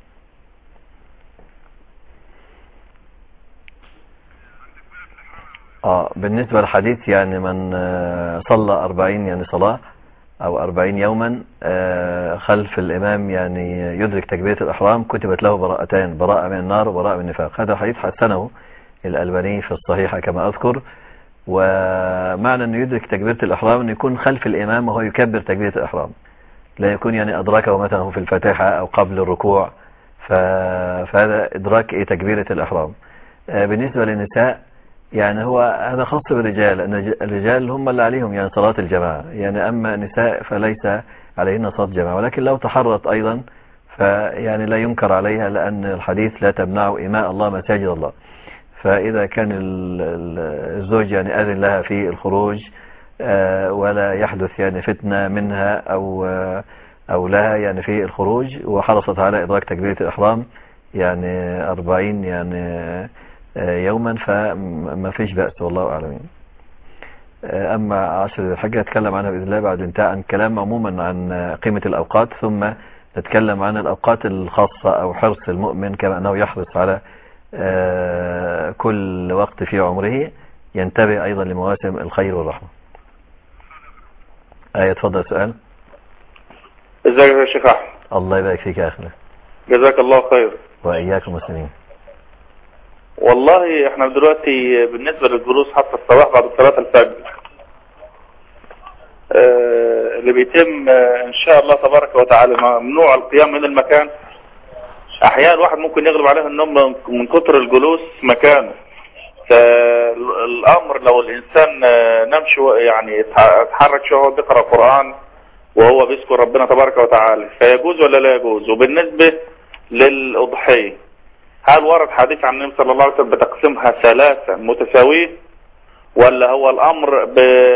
بالنسبة للحديث يعني من صلى 40 يعني صلاة أو 40 يوما خلف الإمام يعني يدرك تكبيرة الإحرام كتبت له براءتان، براءة من النار وبراءة من النفاق. هذا الحديث حسنه الألباني في الصحيحة كما أذكر. ومعنى أنه يدرك تكبيرة الإحرام أنه يكون خلف الإمام وهو يكبر تكبيرة الإحرام، لا يكون يعني أدركه مثلا في الفاتحة أو قبل الركوع، فهذا إدراك تكبيرة الإحرام. بالنسبة للنساء يعني هو هذا خاص بالرجال، أن الرجال هم اللي عليهم يعني صلاة الجماعة، يعني أما النساء فليس عليهن صلاة الجماعة، ولكن لو تحرت أيضا فيعني لا ينكر عليها، لأن الحديث لا تمنع إماء الله مساجد الله. فإذا كان الزوج يعني أذن لها في الخروج ولا يحدث يعني فتنة منها أو لها يعني في الخروج، وحرصت على إدراك تكبيرة الإحرام يعني 40 يعني يوما، فما فيش بأس والله أعلم. أما 10 ذي الحجة نتكلم عنها بإذن الله بعد انتهاء عن كلام عموما عن قيمة الأوقات، ثم نتكلم عن الأوقات الخاصة أو حرص المؤمن كما أنه يحرص على كل وقت في عمره ينتبه أيضا لمواسم الخير والرحمة. تفضل سؤال. ازيك يا شيخ أحمد؟ الله يبارك فيك يا أخي. جزاك الله خير. وإياكم مسلمين. والله احنا دلوقتي بالنسبة للجلوس حتى الصباح بعد صلاة الفجر اللي بيتم ان شاء الله تبارك وتعالى ممنوع القيام من المكان. احيانا الواحد ممكن يغلب عليه النوم من كتر الجلوس مكانه، فالامر لو الانسان نام شوية يعني اتحرك شوية وهو بيقرأ القرآن وهو بيذكر ربنا تبارك وتعالى فيجوز ولا لا يجوز؟ وبالنسبة للأضحية هل ورد حديث عن النبي صلى الله عليه وسلم بتقسيمها 3 متساوية، ولا هو الامر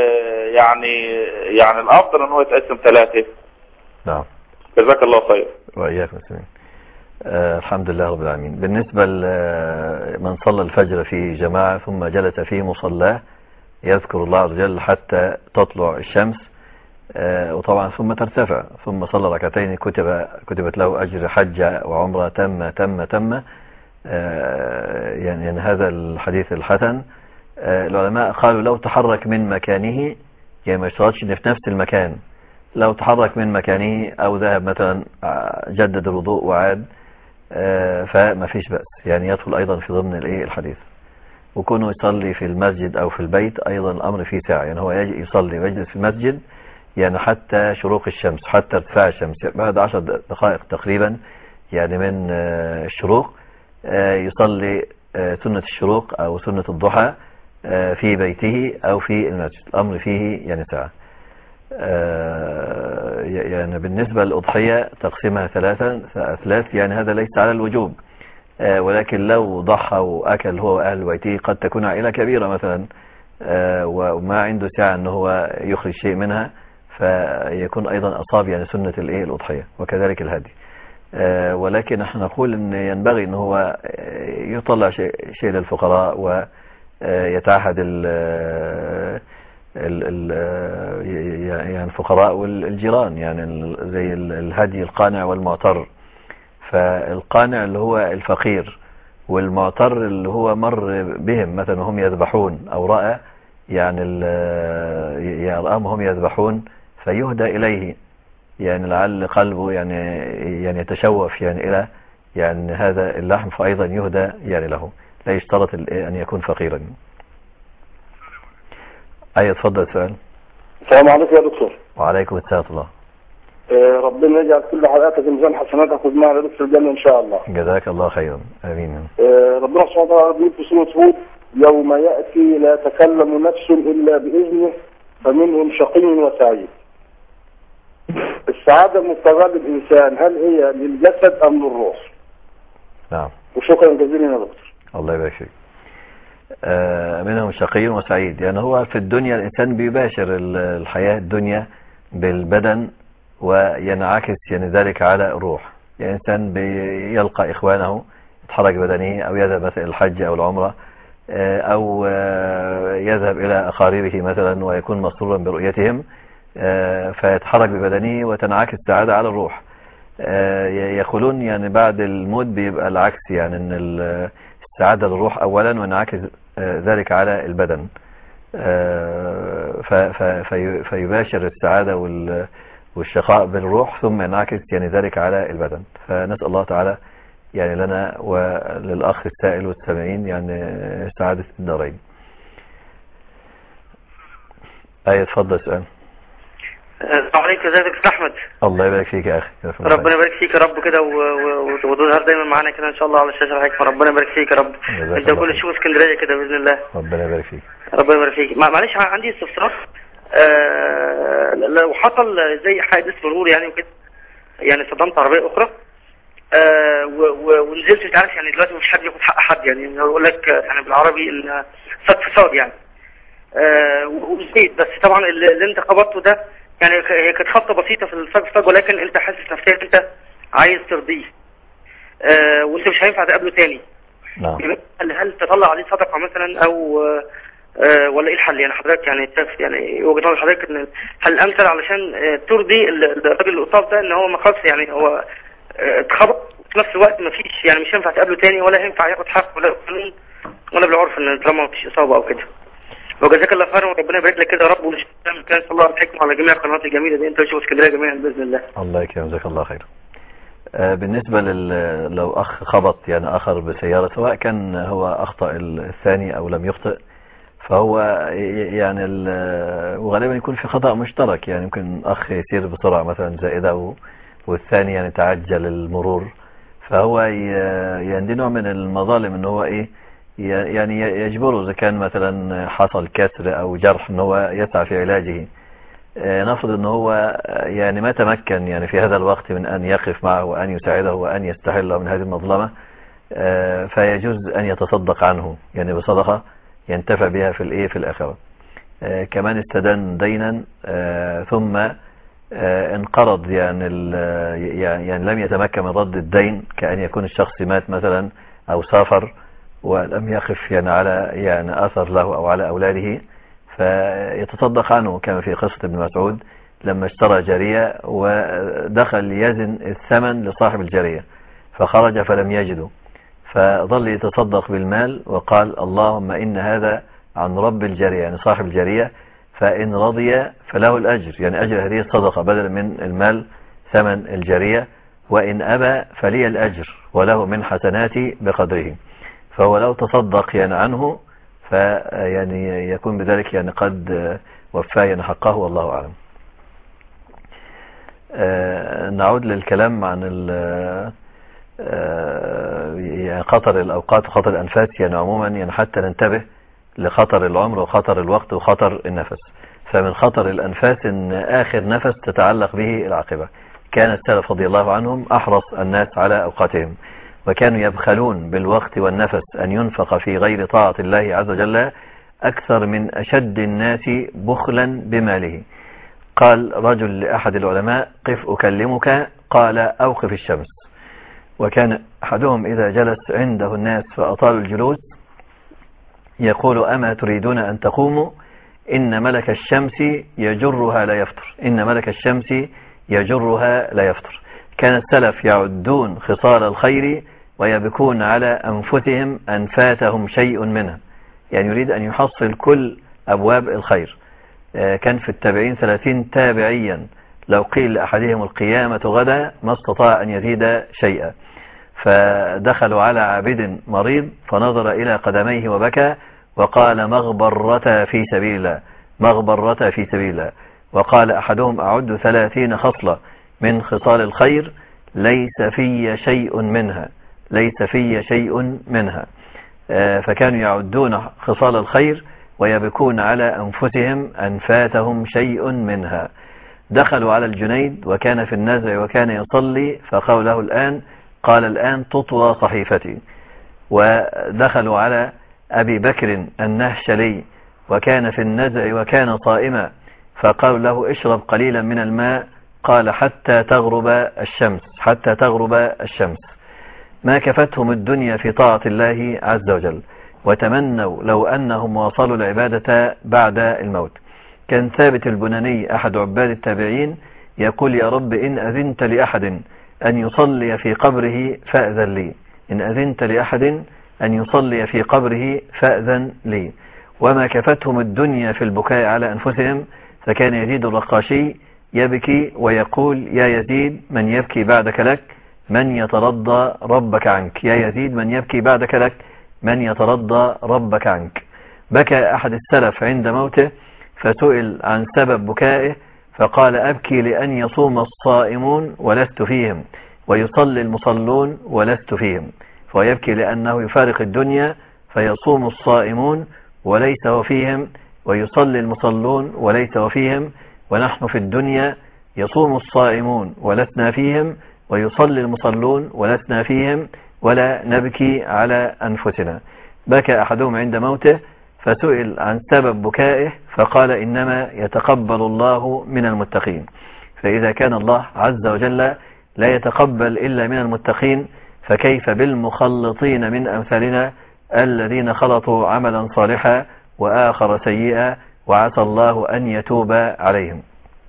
يعني الافضل ان هو يتقسم 3؟ نعم. جزاك الله خير. وإياكم مسلمين. الحمد لله رب العالمين. بالنسبة لمن صلى الفجر في جماعة ثم جلس في مصلاه يذكر الله عز وجل حتى تطلع الشمس، وطبعا ثم ترتفع، ثم صلى ركعتين كتبت له أجر حجة وعمرة تم. يعني هذا الحديث الحسن. العلماء قالوا لو تحرك من مكانه، يعني ما اشترطش ان في نفس المكان، لو تحرك من مكانه او ذهب مثلا جدد الوضوء وعاد فما فيش بأس، يعني يدخل ايضا في ضمن الحديث. وكونه يصلي في المسجد او في البيت ايضا الامر فيه ساعة، يعني هو يصلي ويجلس في المسجد يعني حتى شروق الشمس، حتى ارتفاع الشمس بعد 10 دقائق تقريبا يعني من الشروق يصلي سنة الشروق أو سنة الضحى في بيته أو في المسجد. الأمر فيه يعني ساعة. يعني بالنسبة للأضحية تقسيمها ثلاث، يعني هذا ليس على الوجوب، ولكن لو ضحى وأكل هو وأهل بيته، قد تكون عائلة كبيرة مثلا وما عنده ساعة أنه هو يخرج شيء منها، فيكون أيضا أصاب يعني سنة الأضحية، وكذلك الهدي. ولكن احنا نقول ان ينبغي ان هو يطلع شيء للفقراء، ويتعهد يعني الفقراء والجيران، يعني زي الهدي القانع والمعتر. فالقانع اللي هو الفقير، والمعتر اللي هو مر بهم مثلا وهم يذبحون، او رأى يعني رأهم هم يذبحون فيهدى إليه، يعني لعل قلبه يعني يتشوف يعني إلى يعني هذا اللحم، فأيضا يهدى يعني له، لا يشترط أن يكون فقيرا. اتفضل السؤال. السلام عليكم يا دكتور. وعليكم السلام الله. ربنا يجعل كل حلقاتك في ميزان حسناتك وتجمعنا يا دكتور الجنة إن شاء الله. جزاك الله خيرا. آمين. ربنا سبحانه وتعالى بيقول في سورة هود: يوم يأتي لا تكلم نفس إلا بإذنه فمنهم شقي وسعيد. السعادة المبتغاة للإنسان هل هي للجسد أم للروح؟ نعم. وشكرا جزيلا يا دكتور. الله يبارك فيك. منهم شقي وسعيد، يعني هو في الدنيا الإنسان بيباشر الحياة الدنيا بالبدن، وينعكس يعني ذلك على الروح. يعني الإنسان بيلقى إخوانه، يتحرك بدنه، أو يذهب مثلا الحج أو العمرة، أو يذهب إلى أقاربه مثلا ويكون مسرورا برؤيتهم، فيتحرك ببدنه وتنعكس السعادة على الروح. يقولون يعني بعد الموت بيبقى العكس، يعني ان السعادة للروح اولا وينعكس ذلك على البدن، فيباشر السعادة والشقاء بالروح ثم ينعكس يعني ذلك على البدن. فنسأل الله تعالى يعني لنا وللأخ السائل والسامعين يعني سعادة الدارين. اتفضل سؤال. السلام عليكم. ازيك يا استاذ احمد؟ الله يبارك فيك يا اخي. ربنا يبارك فيك يا رب كده، وتظهر دايما معانا كده ان شاء الله على الشاشه الحكمه. ربنا يبارك فيك يا رب. انت كل شيء اسكندريه كده باذن الله. ربنا يبارك فيك. ربنا يبارك فيك. معلش عندي استفسار. لو حصل زي حادث مرور يعني وكده، يعني صدمت عربيه اخرى، ونزلت، انت عارف يعني دلوقتي مفيش حد ياخد حق حد، يعني يقول لك يعني بالعربي ان فساد يعني، وزيد. بس طبعا اللي انت خبطته ده يعني هي كانت خبطه بسيطه في الفج، ولكن انت حاسس نفسيا انت عايز ترضيه، وانت مش هينفع تقابله تاني. نعم. هل تطلع عليه صدقه مثلا، او ولا ايه الحل؟ يعني حضرتك يعني شايف يعني وجهه نظر حضرتك ان هل الامثل علشان ترضي الراجل اللي قصاد ده ان هو ما خلاص يعني هو اتخبط، وفي نفس الوقت ما فيش يعني مش هينفع تقابله تاني، ولا هينفع ياخد حق ولا قانون ولا بالعرف ان طالما ما فيش اصابه او كده؟ وجزاك الله خيرا، وربنا يبارك لك كده يا رب، ونشكرك كان صلى الله الحكمه على جميع القنوات الجميله دي، انت وشوف اسكندريه جميعا باذن الله. الله يكرمك، جزاك الله خير. بالنسبه لو اخ خبط يعني اخر بسياره، سواء كان هو اخطا الثاني او لم يخطئ، فهو يعني وغالبا يكون في خطا مشترك، يعني يمكن اخ يسير بسرعه مثلا زائده والثاني يعني تعجل المرور، فهو يعني نوع من المظالم ان هو يعني يجبره اذا كان مثلا حصل كسر او جرح ان هو يسعى في علاجه. نفرض ان هو يعني ما تمكن يعني في هذا الوقت من ان يقف معه وان يساعده وان يستحله من هذه المظلمة، فيجوز ان يتصدق عنه يعني بصدقة ينتفع بها في الآخرة. كمان استدان دينا ثم انقرض يعني لم يتمكن من رد الدين، كأن يكون الشخص مات مثلا او سافر ولم يقف يعني على يعني اثر له او على اولاده، فيتصدق عنه، كما في قصة ابن مسعود لما اشترى جارية ودخل يزن الثمن لصاحب الجارية فخرج فلم يجده، فظل يتصدق بالمال وقال اللهم إن هذا عن رب الجارية يعني صاحب الجارية، فإن رضي فله الأجر، يعني أجر هذه الصدقة بدلا من المال ثمن الجارية، وإن أبى فلي الأجر وله من حسناتي بقدره. فهو لو تصدق يعني عنه فيعني يكون بذلك يعني قد وفى يعني حقه، والله أعلم. نعود للكلام عن يعني خطر الأوقات وخطر الأنفاس يعني عموما، يعني حتى ننتبه لخطر العمر وخطر الوقت وخطر النفس. فمن خطر الأنفاس أن آخر نفس تتعلق به العاقبة. كان السلف رضي الله عنهم أحرص الناس على أوقاتهم، وكانوا يبخلون بالوقت والنفس أن ينفق في غير طاعة الله عز وجل أكثر من أشد الناس بخلا بماله. قال رجل لأحد العلماء: قف أكلمك. قال: أوقف الشمس. وكان أحدهم إذا جلس عنده الناس فأطالوا الجلوس يقول: أما تريدون أن تقوموا؟ إن ملك الشمس يجرها لا يفطر. إن ملك الشمس يجرها لا يفطر. كان السلف يعدون خصال الخير ويبكون على أنفسهم أن فاتهم شيء منها، يعني يريد أن يحصل كل أبواب الخير. كان في التابعين 30 تابعيا لو قيل لأحدهم القيامة غدا ما استطاع أن يزيد شيئا. فدخلوا على عابد مريض فنظر إلى قدميه وبكى وقال: مغبرة في سبيل الله، مغبرة في سبيل الله. وقال أحدهم: أعد 30 خصلة من خصال الخير ليس في شيء منها، ليس في شيء منها. فكانوا يعدون خصال الخير ويبكون على أنفسهم أن فاتهم شيء منها. دخلوا على الجنيد وكان في النزع وكان يصلي فقالوا له: الآن؟ قال: الآن تطوى صحيفتي. ودخلوا على أبي بكر النهشلي وكان في النزع وكان صائما فقالوا له: اشرب قليلا من الماء. قال: حتى تغرب الشمس، حتى تغرب الشمس. ما كفتهم الدنيا في طاعة الله عز وجل، وتمنوا لو أنهم واصلوا العبادة بعد الموت. كان ثابت البناني أحد عباد التابعين يقول: يا رب إن أذنت لأحد أن يصلي في قبره فأذن لي، إن أذنت لأحد أن يصلي في قبره فأذن لي. وما كفتهم الدنيا في البكاء على أنفسهم، فكان يزيد الرقاشي يبكي ويقول: يا يزيد من يبكي بعدك لك من يترضى ربك عنك، يا يزيد من يبكي بعدك لك من يترضى ربك عنك. بكى أحد السلف عند موته فسئل عن سبب بكائه فقال: أبكي لأن يصوم الصائمون ولست فيهم، ويصلي المصلون ولست فيهم. فيبكي لأنه يفارق الدنيا فيصوم الصائمون وليس وفيهم، ويصلي المصلون وليس وفيهم، ونحن في الدنيا يصوم الصائمون ولسنا فيهم، ويصلي المصلون ولسنا فيهم، ولا نبكي على أنفسنا. بكى أحدهم عند موته فسئل عن سبب بكائه فقال: إنما يتقبل الله من المتقين. فإذا كان الله عز وجل لا يتقبل إلا من المتقين، فكيف بالمخلطين من أمثالنا الذين خلطوا عملا صالحا وآخر سيئا وعسى الله أن يتوب عليهم.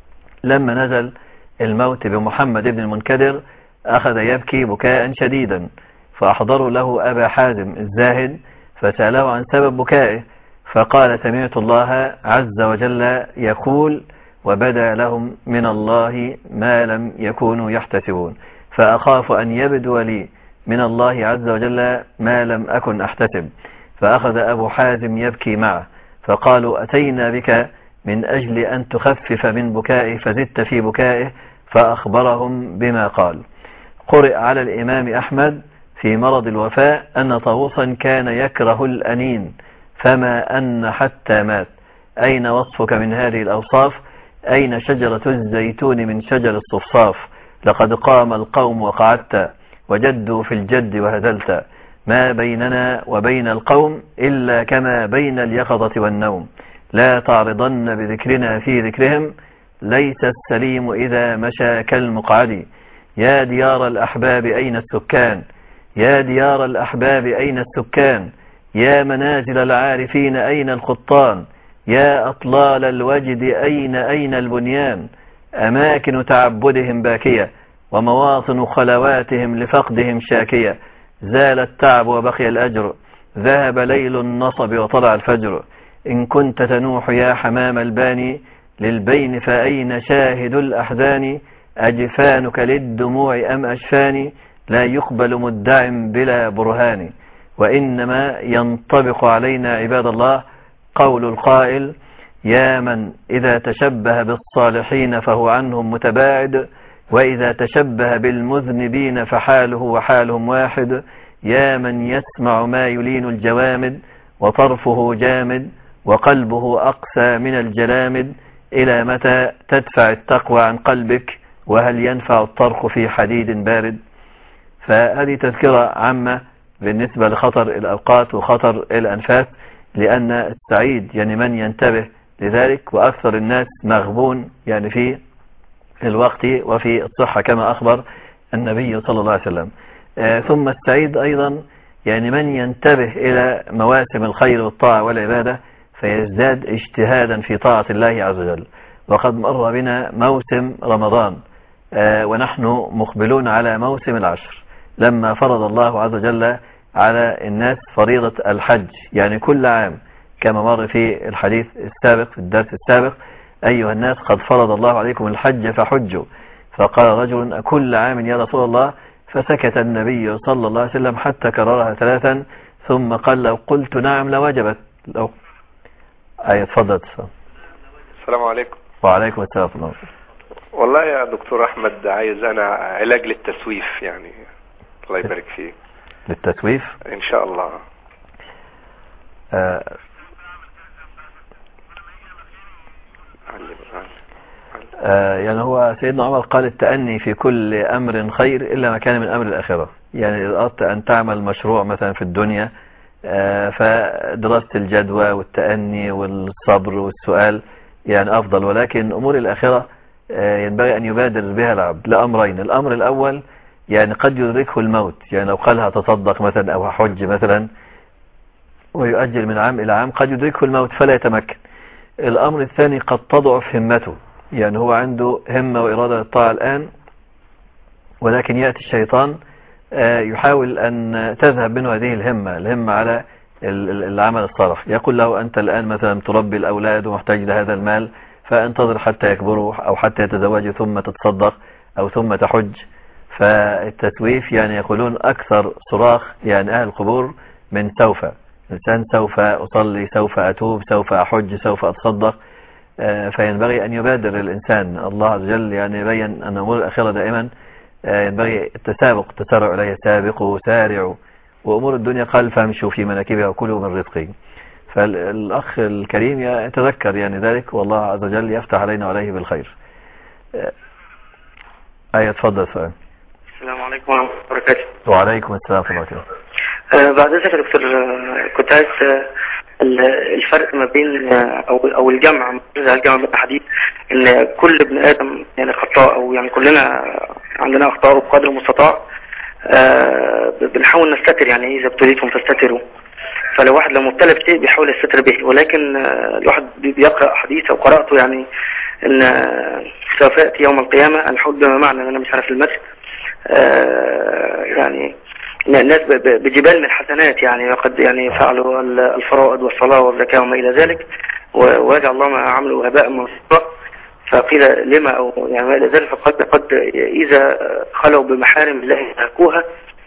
لما نزل الموت بمحمد بن المنكدر أخذ يبكي بكاء شديدا، فأحضروا له أبا حازم الزاهد فسأله عن سبب بكائه فقال: سمعت الله عز وجل يقول: وبدا لهم من الله ما لم يكونوا يحتسبون، فأخاف أن يبدو لي من الله عز وجل ما لم أكن أحتسب. فأخذ أبو حازم يبكي معه فقالوا: أتينا بك من أجل أن تخفف من بكائه فزدت في بكائه، فأخبرهم بما قال. قرئ على الإمام أحمد في مرض الوفاء أن طاووسا كان يكره الأنين فما أن حتى مات. أين وصفك من هذه الأوصاف؟ أين شجرة الزيتون من شجر الصفصاف؟ لقد قام القوم وقعدت وجدوا في الجد وهزلت، ما بيننا وبين القوم إلا كما بين اليقظة والنوم، لا تعرضن بذكرنا في ذكرهم، ليس السليم إذا مشى كالمقعد. يا ديار الأحباب أين السكان؟ يا ديار الأحباب أين السكان؟ يا منازل العارفين أين الخطان؟ يا أطلال الوجد أين البنيان؟ أماكن تعبدهم باكية ومواطن خلواتهم لفقدهم شاكية. زال التعب وبقي الأجر، ذهب ليل النصب وطلع الفجر. إن كنت تنوح يا حمام الباني للبين فأين شاهد الأحزان؟ أجفانك للدموع أم أشفاني؟ لا يقبل مدع بلا برهان. وإنما ينطبق علينا عباد الله قول القائل: يا من إذا تشبه بالصالحين فهو عنهم متباعد، وإذا تشبه بالمذنبين فحاله وحالهم واحد. يا من يسمع ما يلين الجوامد وطرفه جامد وقلبه أقسى من الجلامد، إلى متى تدفع التقوى عن قلبك، وهل ينفع الطرق في حديد بارد؟ فهذه تذكرة عامة بالنسبة لخطر الأوقات وخطر الأنفاس، لأن السعيد يعني من ينتبه لذلك، وأكثر الناس مغبون يعني في الوقت وفي الصحة كما أخبر النبي صلى الله عليه وسلم. ثم السعيد أيضا يعني من ينتبه إلى مواسم الخير والطاعة والعبادة فيزداد اجتهادا في طاعة الله عز وجل. وقد مر بنا موسم رمضان ونحن مقبلون على موسم العشر، لما فرض الله عز وجل على الناس فريضة الحج، يعني كل عام كما مر في الحديث السابق في الدرس السابق: أيها الناس قد فرض الله عليكم الحج فحجوا. فقال رجل: أكل عام يا رسول الله؟ فسكت النبي صلى الله عليه وسلم حتى كررها 3 ثم قال: لو قلت نعم لوجبت. لو اتفضل. السلام عليكم. وعليكم السلام ورحمة الله. والله يا دكتور أحمد، عايز أنا علاج للتسويف، يعني الله يبارك فيك. للتسويف إن شاء الله. يعني هو سيدنا عمر قال: التأني في كل أمر خير إلا ما كان من أمر الآخرة. يعني إذا أردت أن تعمل مشروع مثلا في الدنيا فدراسة الجدوى والتأني والصبر والسؤال يعني أفضل، ولكن أمور الآخرة ينبغي أن يبادر بها العبد لأمرين: الأمر الأول يعني قد يدركه الموت، يعني لو قالها تصدق مثلا أو حج مثلا ويؤجل من عام إلى عام قد يدركه الموت فلا يتمكن. الأمر الثاني قد تضعف همته، يعني هو عنده همة وإرادة للطاعة الآن، ولكن يأتي الشيطان يحاول أن تذهب منه هذه الهمة على العمل الصالح. يقول له: أنت الآن مثلا تربي الأولاد ومحتاج لهذا المال، فانتظر حتى يكبروا أو حتى يتزوجوا ثم تتصدق أو ثم تحج. فالتسويف يعني يقولون أكثر صراخ يعني أهل القبور من سوف. الإنسان سوف أصلي، سوف أتوب، سوف أحج، سوف أتصدق. فينبغي أن يبادر الإنسان. الله عز وجل يعني يبين أن أمور الآخرة دائما ينبغي التسابق، تسارع إليه، سابقوا سارعوا. وأمور الدنيا قال: فامشوا في مناكبها وكلوا من رزقه. فالأخ الكريم يتذكر يعني ذلك، والله عز وجل يفتح علينا وعليه بالخير. تفضل سؤال. السلام عليكم ورحمة الله وبركاته. وعليكم السلام ورحمة الله وبركاته. بعد ذلك يا دكتور، كنت عايز الفرق ما بين او الجمع بين الحديث ان كل ابن ادم يعني خطاء، او يعني كلنا عندنا اخطاء بقدر المستطاع. بنحاول نستتر، يعني اذا ابتليتم فاستتروا. فلو واحد لو مبتلى بشيء بيحاول يستتر به، ولكن الواحد بيقرأ حديث او قرأته يعني ان سوف يأتي يوم القيامة، الحوض بما معنى انا مش عارف المثل، يعني الناس بجبال من الحسنات، يعني وقد يعني فعلوا الفرائض والصلاة والزكاة وما إلى ذلك، ويجعل الله ما عملوا هباء منثورا. فقيل لما أو يعني ما إلى ذلك، فقد إذا خلوا بمحارم الله انتهكوها.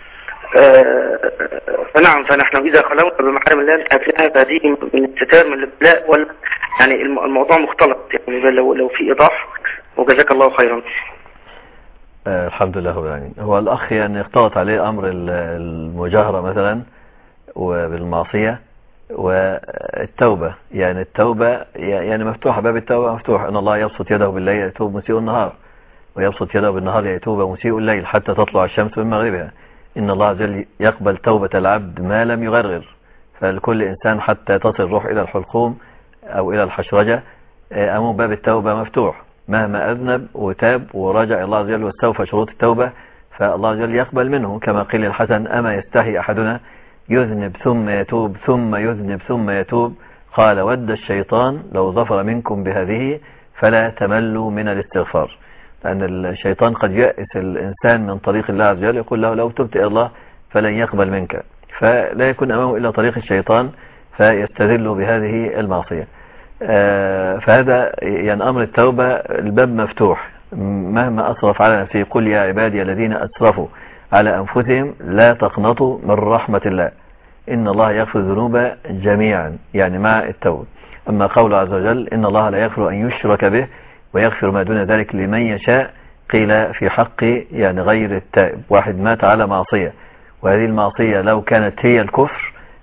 فنعم، فنحن إذا خلونا بمحارم الله انتهكناها، فهذه من الستار من الابتلاء، ولا يعني الموضوع مختلط، يعني لو في إيضاح. وجزاك الله خيرا. الحمد لله. يعني هو الأخ يعني اختلط عليه أمر المجاهرة مثلا وبالمعصية والتوبة. يعني التوبة يعني مفتوحة، باب التوبة مفتوح. إن الله يبسط يده بالليل يتوب مسيء النهار، ويبسط يده بالنهار يتوب مسيء الليل حتى تطلع الشمس من مغربها. إن الله عز وجل يقبل توبة العبد ما لم يغرغر. فالكل إنسان حتى تصل روح إلى الحلقوم أو إلى الحشرجة أمام باب التوبة مفتوح، مهما أذنب وتاب ورجع الله عز وجل واستوفى شروط التوبة فالله عز وجل يقبل منه. كما قيل الحسن: أما يستحي أحدنا يذنب ثم يتوب ثم يذنب ثم يتوب؟ قال: ود الشيطان لو ظفر منكم بهذه فلا تملوا من الاستغفار. لأن الشيطان قد يأس الإنسان من طريق الله عز وجل، يقول له: لو تبت إلى الله فلن يقبل منك، فلا يكون أمامه إلا طريق الشيطان فيستذل بهذه المعصية. فهذا يعني أمر التوبة الباب مفتوح مهما أسرف على نفسه. قل يا عبادي الذين أسرفوا على أنفسهم لا تقنطوا من رحمة الله إن الله يغفر الذنوب جميعا، يعني مع التوبة. أما قوله عز وجل: إن الله لا يغفر أن يشرك به ويغفر ما دون ذلك لمن يشاء، قيل في حق يعني غير التائب. واحد مات على معصية، وهذه المعصية لو كانت هي الكفر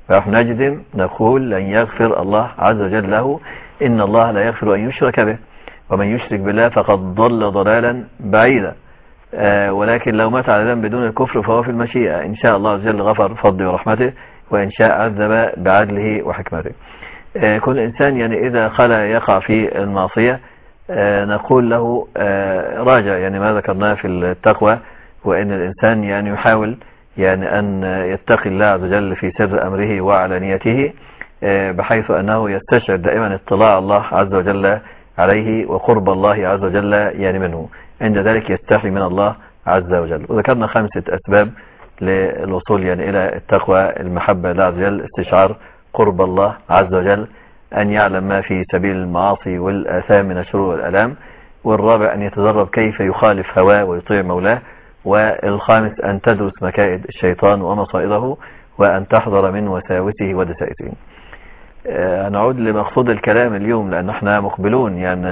فنحن نجزم نقول لن يغفر الله عز وجل له، إن الله لا يغفر أن يشرك به، ومن يشرك بالله فقد ضل ضلالا بعيدا. ولكن لو مات على ذنب بدون الكفر فهو في المشيئة، إن شاء الله عز وجل غفر فضله ورحمته، وإن شاء عذب بعدله وحكمته. كل إنسان يعني إذا خلا يقع في المعصية نقول له راجع يعني ما ذكرناه في التقوى، وإن الإنسان يعني يحاول يعني أن يتقي الله عز وجل في سر أمره وعلانيته، بحيث أنه يستشعر دائما اطلاع الله عز وجل عليه وقرب الله عز وجل يعني منه، عند ذلك يستحي من الله عز وجل. وذكرنا 5 أسباب للوصول يعني إلى التقوى: المحبة لله عز وجل، استشعار قرب الله عز وجل، أن يعلم ما في سبيل المعاصي والآثام من الشرور والآلام، والرابع أن يتدرب كيف يخالف هواه ويطيع مولاه، والخامس أن تدرس مكائد الشيطان ومصائده، وأن تحذر من وساوسه ودسائسه. نعود لمقصود الكلام اليوم، لأن احنا مقبلون يعني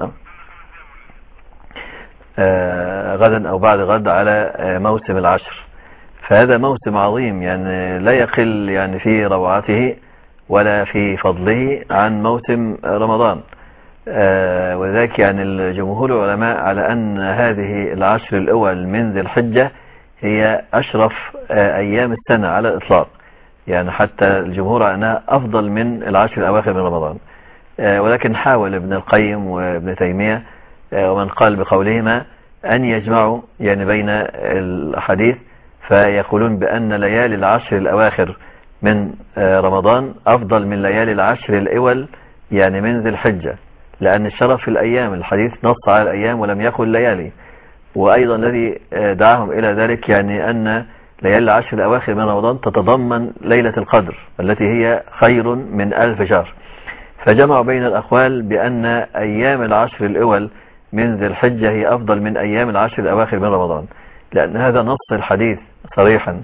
غدا أو بعد غد على موسم العشر، فهذا موسم عظيم يعني لا يقل يعني في روعته ولا في فضله عن موسم رمضان. ولذلك يعني الجمهور العلماء على أن هذه العشر الأول من ذي الحجة هي أشرف أيام السنة على الإطلاق، يعني حتى الجمهور على أنها أفضل من العشر الأواخر من رمضان. ولكن حاول ابن القيم وابن تيمية ومن قال بقولهما أن يجمعوا يعني بين الحديث، فيقولون بأن ليالي العشر الأواخر من رمضان أفضل من ليالي العشر الأول يعني من ذي الحجة، لأن الشرف في الأيام، الحديث نص على الأيام ولم يقل ليالي. وأيضا الذي دعاهم إلى ذلك يعني أن ليالي العشر الأواخر من رمضان تتضمن ليلة القدر التي هي خير من 1000 شهر، فجمعوا بين الأقوال بأن أيام العشر الأول من ذي الحجة هي أفضل من أيام العشر الأواخر من رمضان، لأن هذا نص الحديث صريحا: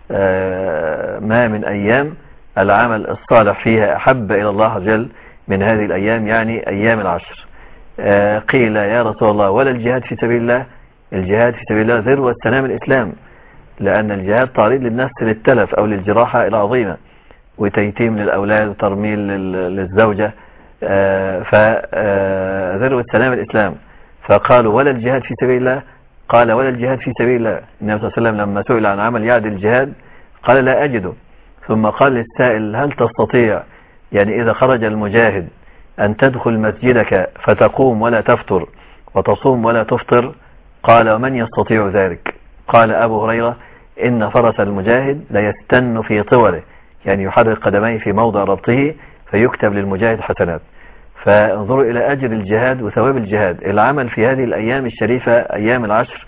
ما من أيام العمل الصالح فيها أحب إلى الله عز وجل من هذه الأيام، يعني أيام العشر. قيل يا رسول الله ولا الجهاد في سبيل الله؟ الجهاد في سبيل الله ذروة سنام الإسلام، لأن الجهاد تعريض للنفس للتلف أو للجراحة العظيمة، وتيتيم للأولاد وترميل للزوجة، فذروة سنام الإسلام. فقالوا ولا الجهاد في سبيل الله؟ قال ولا الجهاد في سبيل الله. النبي صلى الله عليه وسلم لما سئل عن عمل يعدل الجهاد قال لا أجده، ثم قال للسائل هل تستطيع يعني إذا خرج المجاهد أن تدخل مسجدك فتقوم ولا تفطر وتصوم ولا تفطر؟ قال ومن يستطيع ذلك؟ قال أبو هريرة إن فرس المجاهد ليستن في طوله، يعني يحرك قدميه في موضع ربطه فيكتب للمجاهد حسنات. فانظروا إلى أجر الجهاد وثواب الجهاد. العمل في هذه الأيام الشريفة أيام العشر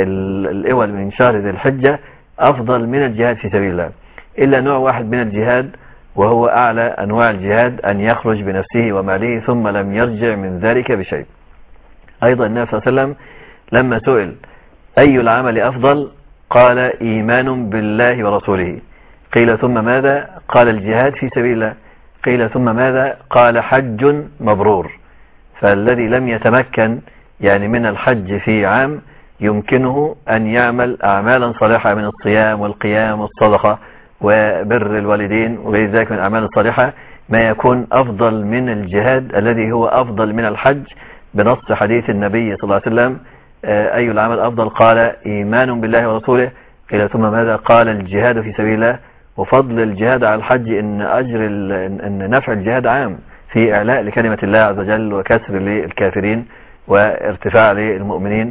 الأول من شهر ذي الحجة أفضل من الجهاد في سبيل الله، إلا نوع واحد من الجهاد وهو أعلى أنواع الجهاد، أن يخرج بنفسه وماله ثم لم يرجع من ذلك بشيء. أيضا النبي صلى الله عليه وسلم لما سئل أي العمل أفضل قال إيمان بالله ورسوله. قيل ثم ماذا؟ قال الجهاد في سبيل الله. قيل ثم ماذا؟ قال حج مبرور. فالذي لم يتمكن يعني من الحج في عام يمكنه أن يعمل أعمالا صالحة من الصيام والقيام والصدقة وبر الوالدين وغير ذلك من الأعمال الصالحة، ما يكون أفضل من الجهاد الذي هو أفضل من الحج بنص حديث النبي صلى الله عليه وسلم. أي العمل أفضل؟ قال إيمان بالله ورسوله. قيل ثم ماذا؟ قال الجهاد في سبيل الله. وفضل الجهاد على الحج إن أجر إن نفع الجهاد عام في إعلاء لكلمة الله عز وجل وكسر للكافرين وارتفاع للمؤمنين،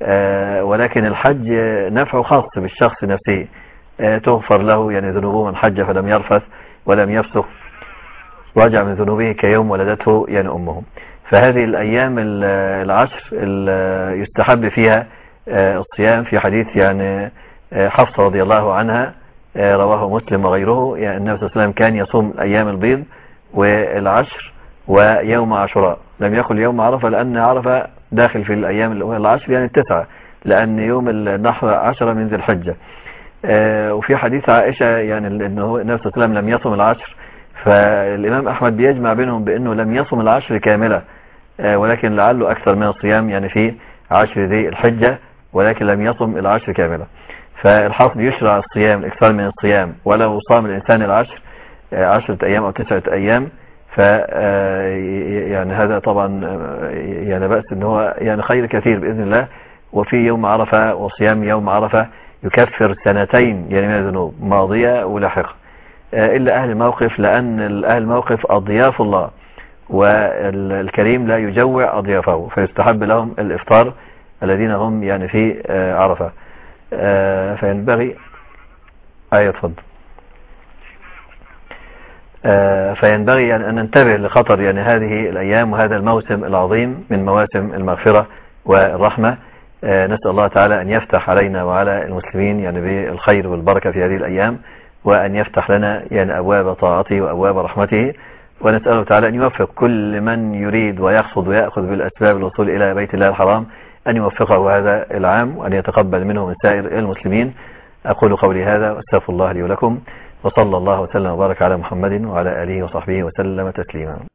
ولكن الحج نفع خاص بالشخص نفسه، تغفر له يعني ذنوبه من حج فلم يرفث ولم يفسق رجع من ذنوبه كيوم ولدته يعني أمه. فهذه الأيام العشر يستحب فيها الصيام. في حديث يعني حفصة رضي الله عنها رواه مسلم وغيره، يعني النبي صلى الله عليه وسلم كان يصوم أيام البيض والعشر ويوم عاشوراء، لم يقل يوم عرفة لأن عرفة داخل في الأيام العشر يعني 9، لأن يوم النحر 10 من ذي الحجة. وفي حديث عائشة يعني أنه النبي صلى الله عليه وسلم لم يصم العشر، فالإمام أحمد بيجمع بينهم بأنه لم يصم العشر كاملة، ولكن لعله أكثر من الصيام يعني في عشر ذي الحجة، ولكن لم يصم العشر كاملة. فالحاصل يشرع الصيام، الإكثار من الصيام، ولو صام الإنسان العشر 10 أيام أو 9 أيام. يعني هذا طبعا يعني بأس ان هو يعني خير كثير بإذن الله. وفي يوم عرفة وصيام يوم عرفة يكفر سنتين يعني من الذنوب ماضية ولاحقة، إلا أهل الموقف، لأن أهل الموقف أضياف الله، والكريم لا يجوع أضيافه، فيستحب لهم الإفطار الذين هم يعني في عرفة. فينبغي تفضل. فينبغي يعني أن ننتبه لخطر يعني هذه الأيام وهذا الموسم العظيم من مواسم المغفرة والرحمة. نسأل الله تعالى أن يفتح علينا وعلى المسلمين يعني بالخير والبركة في هذه الأيام، وأن يفتح لنا يعني أبواب طاعته وأبواب رحمته، ونسأله تعالى أن يوفق كل من يريد ويقصد ويأخذ بالأسباب الوصول إلى بيت الله الحرام، أن يوفقه هذا العام وأن يتقبل منه من سائر المسلمين. أقول قولي هذا واستغفر الله لي ولكم، وصلى الله وسلم وبارك على محمد وعلى آله وصحبه وسلم تسليما.